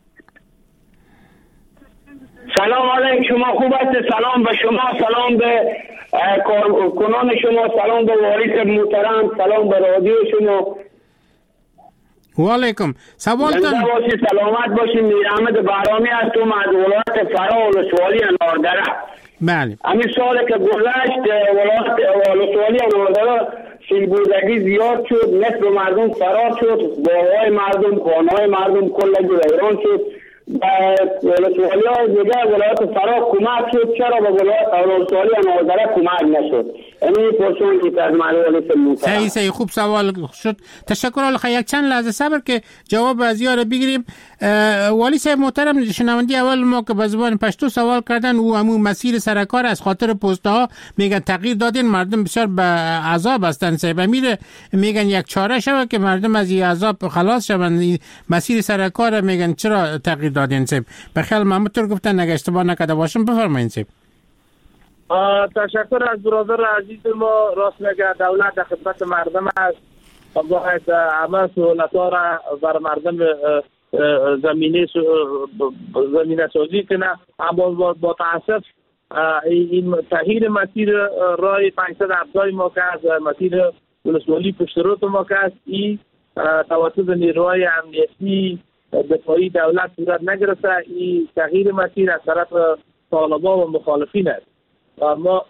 سلام علیکم، شما خوب هستید؟ سلام به شما، سلام به کارکنان شما، سلام به واریس محترم، سلام به رادیو شما. و علیکم. سوالتون سلامت باشید. میر احمد بهرامی هستم از ولایت فرا ولسوالی اناردره. بله. همین سالی که گذشت ولایت ولسوالی اناردره سیل‌بردگی زیاد شد، نصف مردم فرار شد، باغ‌های مردم، خانه‌های مردم کلا ویران شد. ولسوالی های دیگه ولایت فرا کمک شد، چرا به ولسوالی اناردره کمک نشد؟ این پرسون که از معلومات صحیح خوب سوال شد. تشکر. الخ یک چند لحظه صبر که جواب از یار بگیریم. والی صاحب محترم، شنوندی اول ما که به زبان پشتو سوال کردن او همون مسیر سرکار از خاطر پسته ها میگن تغییر دادین، مردم بسیار به عذاب هستن صاحب. میگن یک چاره شوه که مردم از این عذاب خلاص شوند. مسیر سرکار میگن چرا تغییر دادین صاحب؟ بخیال محمد گفتن اگه اشتباه نکرده باشم بفرمایید صاحب. تشکر از برادر عزیز ما. راست میگه دولت در خدمت مردم است و باید همه سهولت‌ها را بر مردم زمینه سازی کنه. اما با تاسف این تغییر مسیر راه 517 ما که از مسیر ولسوالی پشت روت ما که است، این توسط نیروهای امنیتی دفاعی دولت صورت نگرفته. این تغییر مسیر از طرف طالبان و مخالفین است. ما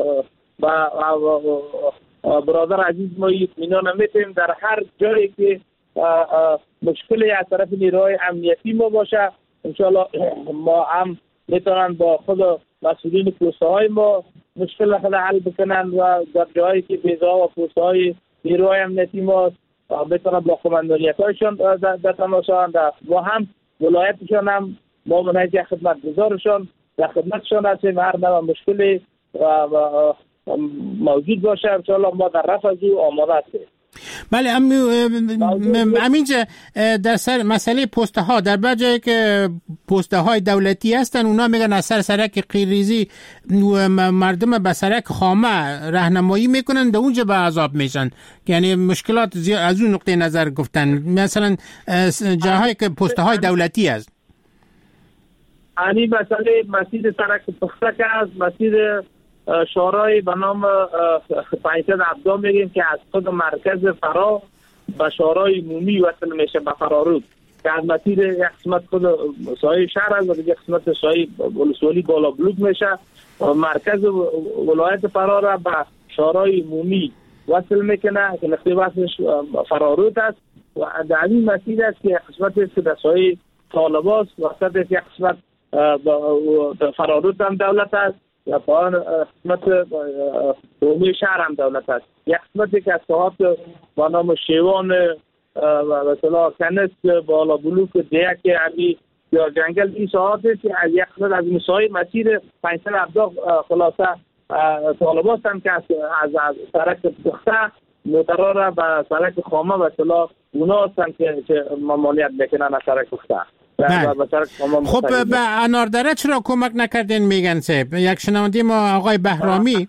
برادر عزیز ما اطمینان میتیم در هر جایی که مشکلی از طرف نیروهای امنیتی ما باشه انشالله ما هم میتونن با خود مسئولین پوسته های ما مشکل خود حل بکنن و در جایی که بیزا و پوسته های نیروهای امنیتی ما میتونن با قماندانیت هایشان در تماشا و هم ولایتشان هم ما منهج خدمت گذارشان در خدمتشان هستیم. هر نوع مشکلی موجود باشه انشاءالله ما در رفع از او آماده هستیم. بله. همینجا در سر مسئله پسته ها، در بعض جایی که پسته های دولتی هستن اونا میگن از سر سرک قیریزی مردم به سرک خامه راهنمایی میکنن، در اونجا به عذاب میشن. یعنی مشکلات زیاد از اون نقطه نظر گفتن. مثلا جاهایی که پسته های دولتی هست، یعنی مسئله مسیر سرک پخته که از مسیر شورای به نام 517 میگیم که از خود مرکز فرا به شورای عمومی وصل میشه به فرارود که از مسیر یک قسمت خود سایه شهر است و دیگه قسمت سایه ولسوالی بالا بلوک میشه و مرکز ولایت فرا را به شورای عمومی وصل میکنه که نقطه وصلش فرارود است و در این مسیر است که قسمت در سایه طالباست و قسمت یک قسمت فرارود هم دولت است یا پایان قسمت عمومی شهر هم دولت است. یک قسمتی که از ساحات با نام شیوان مثلا کنس بالا بلوک دیگه که علی یا جنگل این ساحات است که از یک قسمت از مسای مسیر 517 خلاصه طالبات هم که از سرک پخته موترها را به سرک خامه و اصطلاح اونا هستن که ممانعت میکنن از سرک پخته. خب به اناردره چرا کمک نکردین میگن صاحب؟ یک شنونده ما آقای بهرامی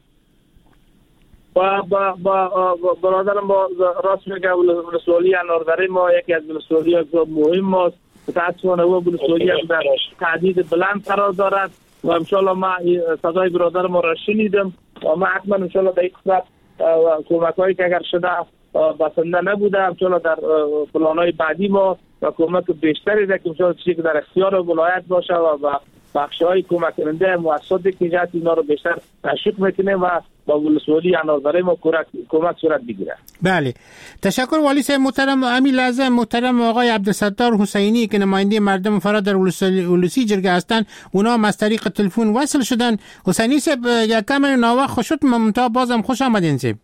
برادرم با راست میگه ولسوالی اناردره ما یکی از ولسوالی ها مهم ماست. متاسفانه او ولسوالی در تهدید بلند قرار دارد و انشالله ما صدای برادر ما را شنیدم و ما حتما انشالله در این قسمت کمک هایی که اگر شده بسنده نبوده انشالله در پلانهای بعدی ما و کمک بیشتری در که انشالله چیزی که در اختیار ولایت باشه و بخش‌های کمک کننده مؤسساتی که جهت اینا رو بیشتر تشویق میکنه و با ولسوالی اناردره ما کمک صورت بگیره. بله تشکر والی صاحب محترم. همین لحظه محترم آقای عبدالستار حسینی که نماینده مردم فرا در ولسی جرگه هستند اونا هم از طریق تلفن وصل شدن. حسینی صاحب یک کم ناوخت خوش شد ممتا بازم خوش آمدین صاحب.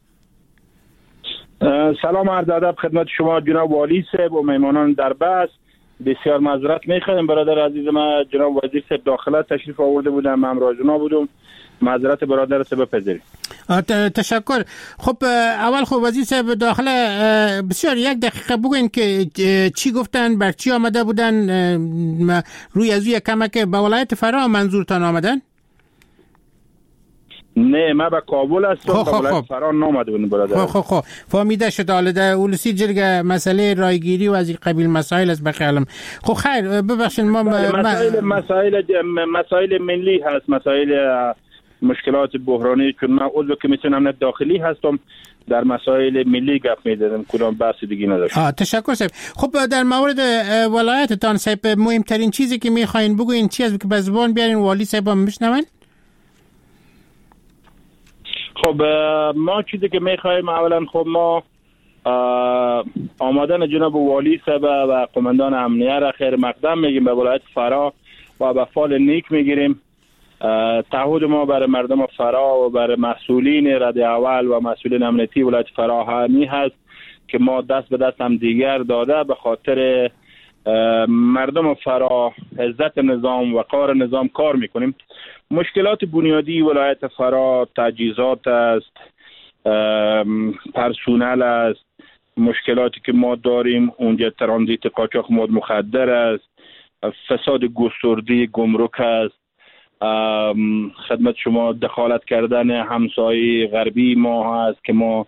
سلام عرض ادب خدمت شما جناب والی صاحب و مهمانان در بس. بسیار معذرت میخوایم برادر عزیز ما جناب وزیر صاحب داخله تشریف آورده بودم، من همراه جنا بودم. معذرت برادر صاحب بپذیرید. تشکر. خب اول خب وزیر صاحب داخله بسیار یک دقیقه بگوین که چی گفتن، بر چی آمده بودن، روی از یک کمک به ولایت فرا منظورتان آمدن؟ نه ما به کابل هستم و ولایت فرا نامده بودیم برادر. خب فهمیده شد. حالا در اولوسی جرگه مسئله رایگیری و از این قبیل مسائل است بخیالم. خب خیر ببخشید ما مسائل ملی هست، مسائل مشکلات بحرانی، چون من عضو کمیسیون امنیت داخلی هستم، در مسائل ملی گپ می‌زدم، کدام بحث دیگه نداشت. تشکر صاحب. خب در مورد ولایتتان صاحب مهمترین چیزی که می‌خواین بگوین چی است که به زبان بیارین والی صاحب هم بشنون؟ خب ما چیزی که می‌خوایم اولا خب ما آمدن جناب والی صاحب و قماندان امنیه را خیر مقدم میگیم به ولایت فرا و به فال نیک میگیریم. تعهد ما برای مردم فرا و برای مسئولین رده اول و مسئولین امنیتی ولایت فرا همی هست که ما دست به دست هم دیگر داده به خاطر مردم فرا، عزت نظام، وقار نظام کار میکنیم. مشکلات بنیادی ولایت فرا تجهیزات است، پرسونل است، مشکلاتی که ما داریم اونجا ترانزیت قاچاق مواد مخدر است، فساد گسترده گمرک است، خدمت شما دخالت کردن همسایه غربی ما هست که ما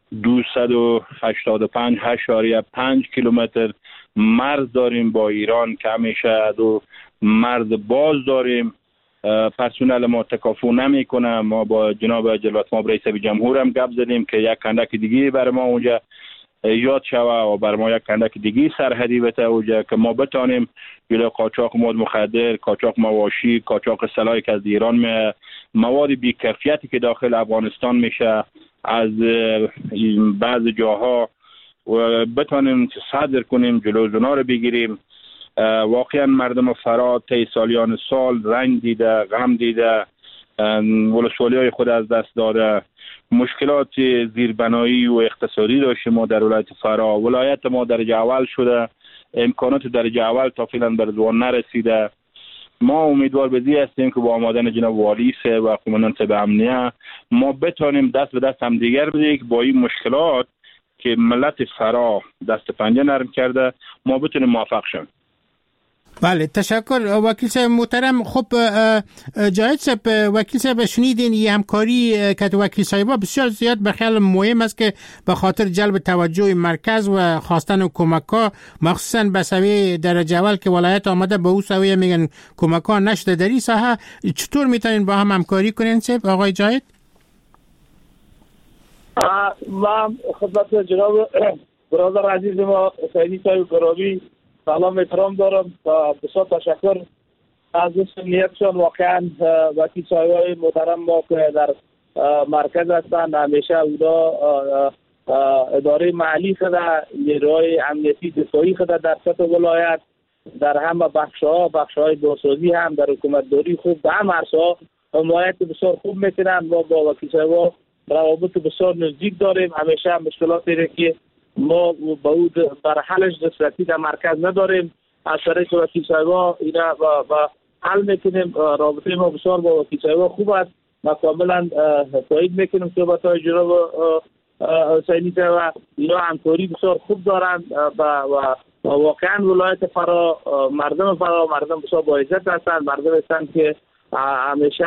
285.5 کیلومتر مرز داریم با ایران که همیشه دو مرز باز داریم. پرسونل ما تکافو نمیکنه. ما با جناب جلوت مآب رئیس جمهور هم گپ زدیم که یک کندک دیگه برای ما اونجا ایجاد شوه و برای ما یک کندک دیگه سرحدی بته اونجا که ما بتانیم جلوی قاچاق مواد مخدر، قاچاق مواشی، قاچاق سلاحی که از ایران مواد بی‌کیفیتی که داخل افغانستان میشه از بعض جاها و بتانیم صادر کنیم، جلوی اونا رو بگیریم. واقعا مردم فرا طی سالیان سال رنج دیده، غم دیده، ولسوالی‌های خود از دست داده، مشکلات زیربنایی و اقتصادی داشتیم. ما در ولایت فرا، ولایت ما درجه اول شده، امکانات درجه اول تا فعلا به زبان نرسیده. ما امیدوار به هستیم که با آمدن جناب والی صاحب و قماندان صاحب امنیه ما بتونیم دست به دست هم دیگر بدیم که با این مشکلات که ملت فرا دست پنجه نرم کرده ما بتونیم موفق شیم. بله تشکر وکیل صاحب محترم. خب جاید صاحب، وکیل صاحب شنیدین این همکاری که وکیل صاحبا بسیار زیاد به خیال مهم است که به خاطر جلب توجه مرکز و خواستن کمک‌ها مخصوصا به سوی درجه اول که ولایت آمده به او سوی میگن کمک‌ها نشده در این ساحه، چطور میتونین با هم همکاری کنین صاحب آقای جاید؟ من خدمت جناب برادر عزیز ما سیدی صاحب گرامی سلام احترام دارم و بسیار تشکر از امنیتشان. واقعا وکیل صاحبای محترم ما که در مرکز هستند همیشه اونا اداره محلی خود، نیروهای امنیتی دفاعی خود در سطح ولایت در همه بخش‌های بازسازی هم در حکومت داری خوب در همه عرصه‌ها حمایت بسیار خوب میکنن. ما با وکیل صاحبا روابط بسیار نزدیک داریم. همیشه مشکلاتی که ما با او بر حلش دسترسی در مرکز نداریم، از طریق وکیل صاحبا اینا با حل میکنیم. رابطه ما بسیار با وکیل صاحبا خوب است. ما کاملا تایید میکنیم صحبت‌های جناب حسینی و اینا همکاری بسیار خوب دارند و واقعا ولایت فرا مردم بسیار با عزت هستند. مردم هستند که همیشه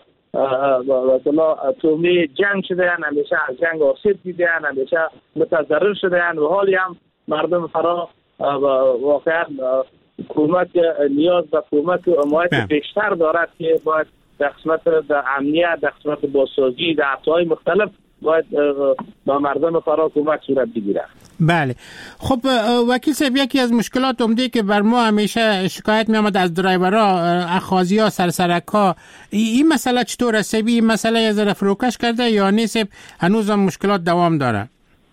تومی جنگ شده هستند، همیشه از جنگ آسیب دیده هستند، همیشه متضرر شده هستند و حالی هم مردم فرا واقعا حکومت نیاز به کمک و حمایت بیشتر دارد که باید در قسمت امنیت، در قسمت بازسازی، در ابزارهای مختلف باید با مردم فرا کمک صورت بگیره. بله خب وکیل صاحب، یکی از مشکلات عمده که بر ما همیشه شکایت می آمد از درایورها، اخاذی‌ها، سرسرک‌ها، این مسئله چطور است؟ این مسئله از طرف روکش کرده یا نیست؟ هنوز هم مشکلات دوام داره؟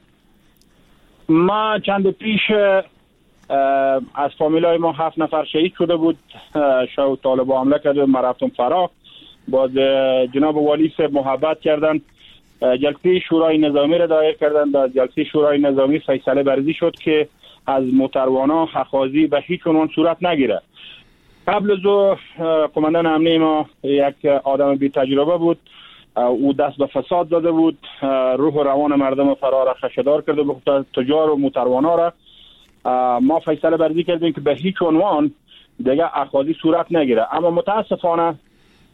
ما چند پیش از فامیلای ما 7 نفر شهید شده بود. شاه طالبا حمله کرده، ما رفتم فرا، باز جناب والی صاحب محبت کردن، جلسه شورای نظامی را دایر کردند. در جلسه شورای نظامی فیصله برزی شد که از موتروانا اخاذی به هیچ عنوان صورت نگیره. قبل از قماندان امنی ما یک آدم بی تجربه بود، او دست به فساد داده بود، روح و روان مردم فرا را خشدار کرده بود، تجار و موتروانا را. ما فیصله برزی کردیم که به هیچ عنوان دیگه اخاذی صورت نگیره. اما متاسفانه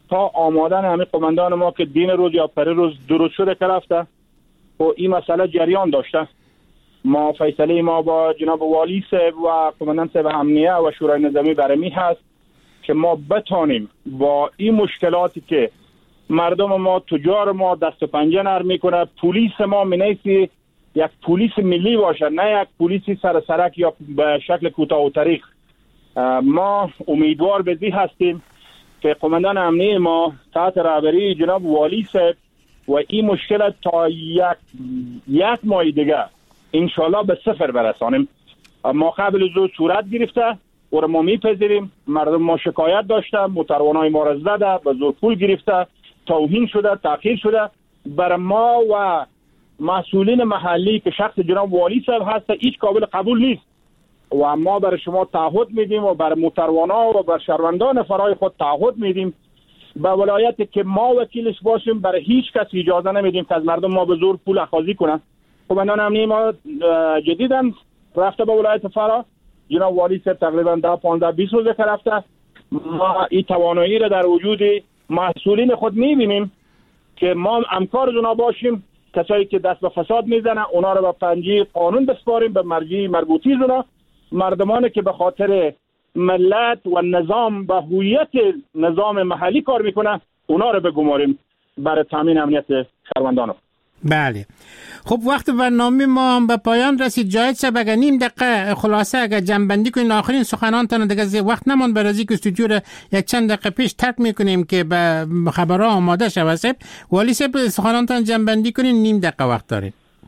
تا آمادن همه قماندان ما که دین روز یا پری روز درست شده که رفته و این مسئله جریان داشته. ما فیصله ما با جناب والی صاحب و قماندان صاحب امنیه و شورای نظامی برمی هست که ما بتانیم با این مشکلاتی که مردم ما، تجار ما دست و پنجه نرم میکنه، پلیس ما منیسی یک پلیس ملی باشه نه یک پلیسی سرک یا به شکل کوتاه و طریق. ما امیدوار به زی هستیم که قماندان امنیه ما تحت رهبری جناب والی صاحب و این مشکل تا یک ماه دیگه انشالله به صفر برسانیم. ما قبل زود صورت گرفته و ما میپذیریم. مردم ما شکایت داشته، متروانای ما را زده، به زور پول گرفته، توهین شده، تاخیر شده. بر ما و مسئولین محلی که شخص جناب والی صاحب هست هیچ قابل قبول نیست و ما برای شما تعهد میدیم و بر متروانا و بر شهروندان فرای خود تعهد میدیم به ولایت که ما وکیلش باشیم. برای هیچ کس اجازه نمیدیم که از مردم ما به زور پول اخاذی کنن. قماندان امنیه ما جدیداً رفته به ولایت فرا، جناب والی صاحب تقریبا 10-15-20 روزه که رفته. ما این توانایی را در وجود مسئولین خود میبینیم که ما همکار اونا باشیم. کسایی که دست به فساد میزنن اونا رو به پنجه قانون بسپاریم، به مرجع مربوطی اونا. مردمانی که به خاطر ملت و نظام و هویت نظام محلی کار میکنه اونا رو بگماریم برای تامین امنیت شهروندان. بله خب وقت برنامه ما هم به پایان رسید. جاید صاحب اگر نیم دقیقه خلاصه اگر جنبندی کنین آخرین سخنانتان دیگه وقت نماند، برای از که استودیو رو یک چند دقیقه پیش ترک میکنیم که به خبرها آماده شود. صاحب والی صاحب سخنانتان جنبندی کنین، نیم دقیقه وقت دارین.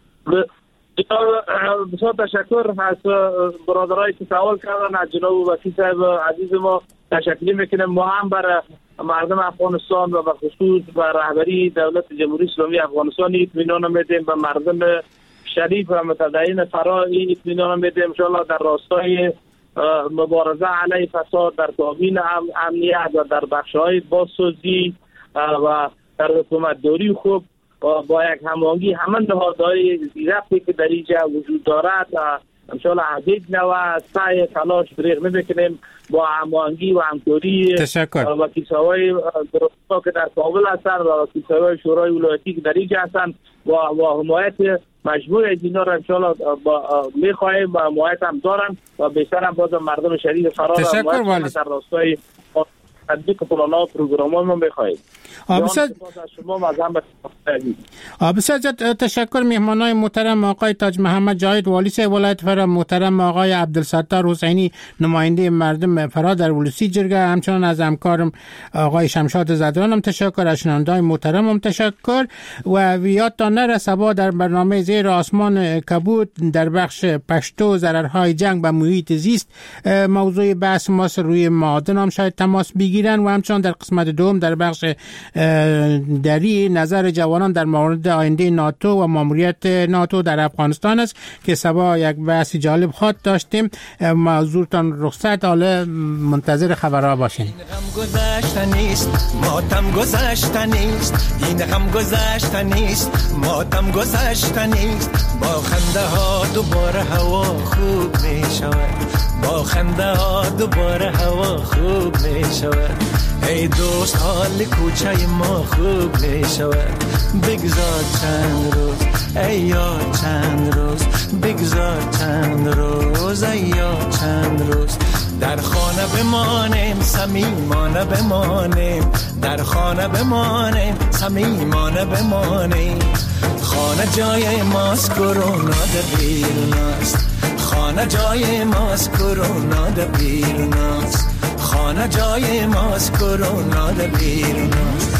بسیار تشکر از برادرایی که سوال کردن. از جناب وکیل صاحب عزیز ما تشکر میکنم. ما هم برای مردم افغانستان و به خصوص به رهبری دولت جمهوری اسلامی افغانستان اطمینان میدیم، به مردم شریف و متدین فرا اطمینان میدیم. ان شاء الله در راستای مبارزه علیه فساد، در تامین امنیت و در بخش‌های بازسازی و در حکومتداری خوب با یک هماهنگی همه نهادهای زیرفتی که در اینجا وجود دارد ان شاء الله از یک نوع سعی تلاش دریغ نمیکنیم با هماهنگی و همکاری وکیل‌های درستا که در کابل هستند و وکیل‌های شورای ولایتی که در اینجا هستند و حمایت مجموع از اینا را ان شاء الله می‌خواهیم و حمایت هم دارن و بیشتر هم باز مردم شریف فرار حمایت در راستای تطبیق پلان‌ها و پروگرام‌ها ما می‌خواهیم. بسیار تشکر. مهمانای محترم آقای تاج محمد جاید والی صاحب ولایت فرا، محترم آقای عبدالستار حسینی نماینده مردم فرا در ولسی جرگه، همچنان از همکارم آقای شمشاد زدران هم تشکر، از شنونده‌های محترم هم تشکر و یادتان نره صبا در برنامه زیر آسمان کبود در بخش پشتو ضررهای جنگ به محیط زیست موضوع بحث ماست. روی معادن هم شاید تماس بگیرن و همچنان در قسمت دوم در بخش دری نظر جوانان در مورد آینده ناتو و ماموریت ناتو در افغانستان است که سبا یک بحث جالب خواهد داشتیم. موضوعتان رخصت، حالا منتظر خبرها باشین. این هم گذشته نیست، ماتم گذشته نیست، این هم گذشته نیست، ماتم گذشته نیست. با خنده ها دوباره هوا خوب می شود، با خنده ها دوباره هوا خوب می شود. ای دوست حال کوچه ما خوب می شود. بگذار چند روز ای یار، چند روز بگذار چند روز ای یار، چند روز در خانه بمانیم صمیمانه بمانیم، در خانه بمانیم صمیمانه بمانیم. خانه جای ماست، کرونا در بیروناست، خانه جای ماست، کرونا در بیروناست، خانه جای ماست، کرونا در بیروناست.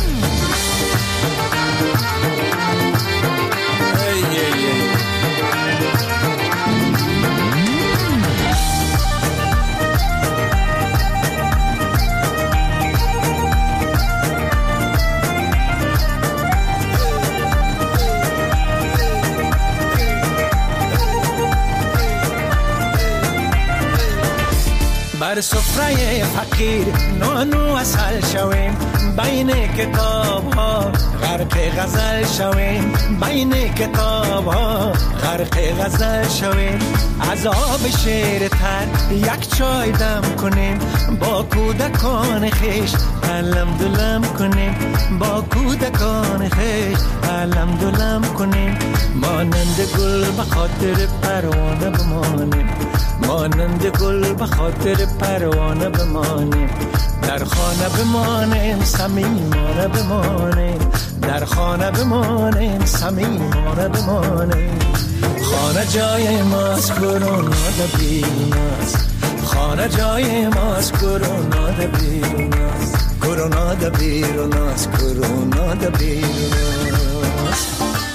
بر سفره فقیر نانو اصل شویم، بین کتاب ها غرق غزل شویم، بین کتاب ها غرق غزل شویم از آب شیر تر یک چای دم کنیم با کودکان خیش علم دلم کنیم با کودکان خیش علم دلم کنیم مانند گل به خاطر پروانه بمانیم مانند گل به خاطر پروانه بمانیم در خانه بمانیم صمیمانه بمانیم در خانه بمانیم صمیمانه بمانیم خانه جای ماست کرونا ده بیرون است خانه جای ماست کرونا ده بیرون است کرونا ده بیرون است کرونا ده بیرون است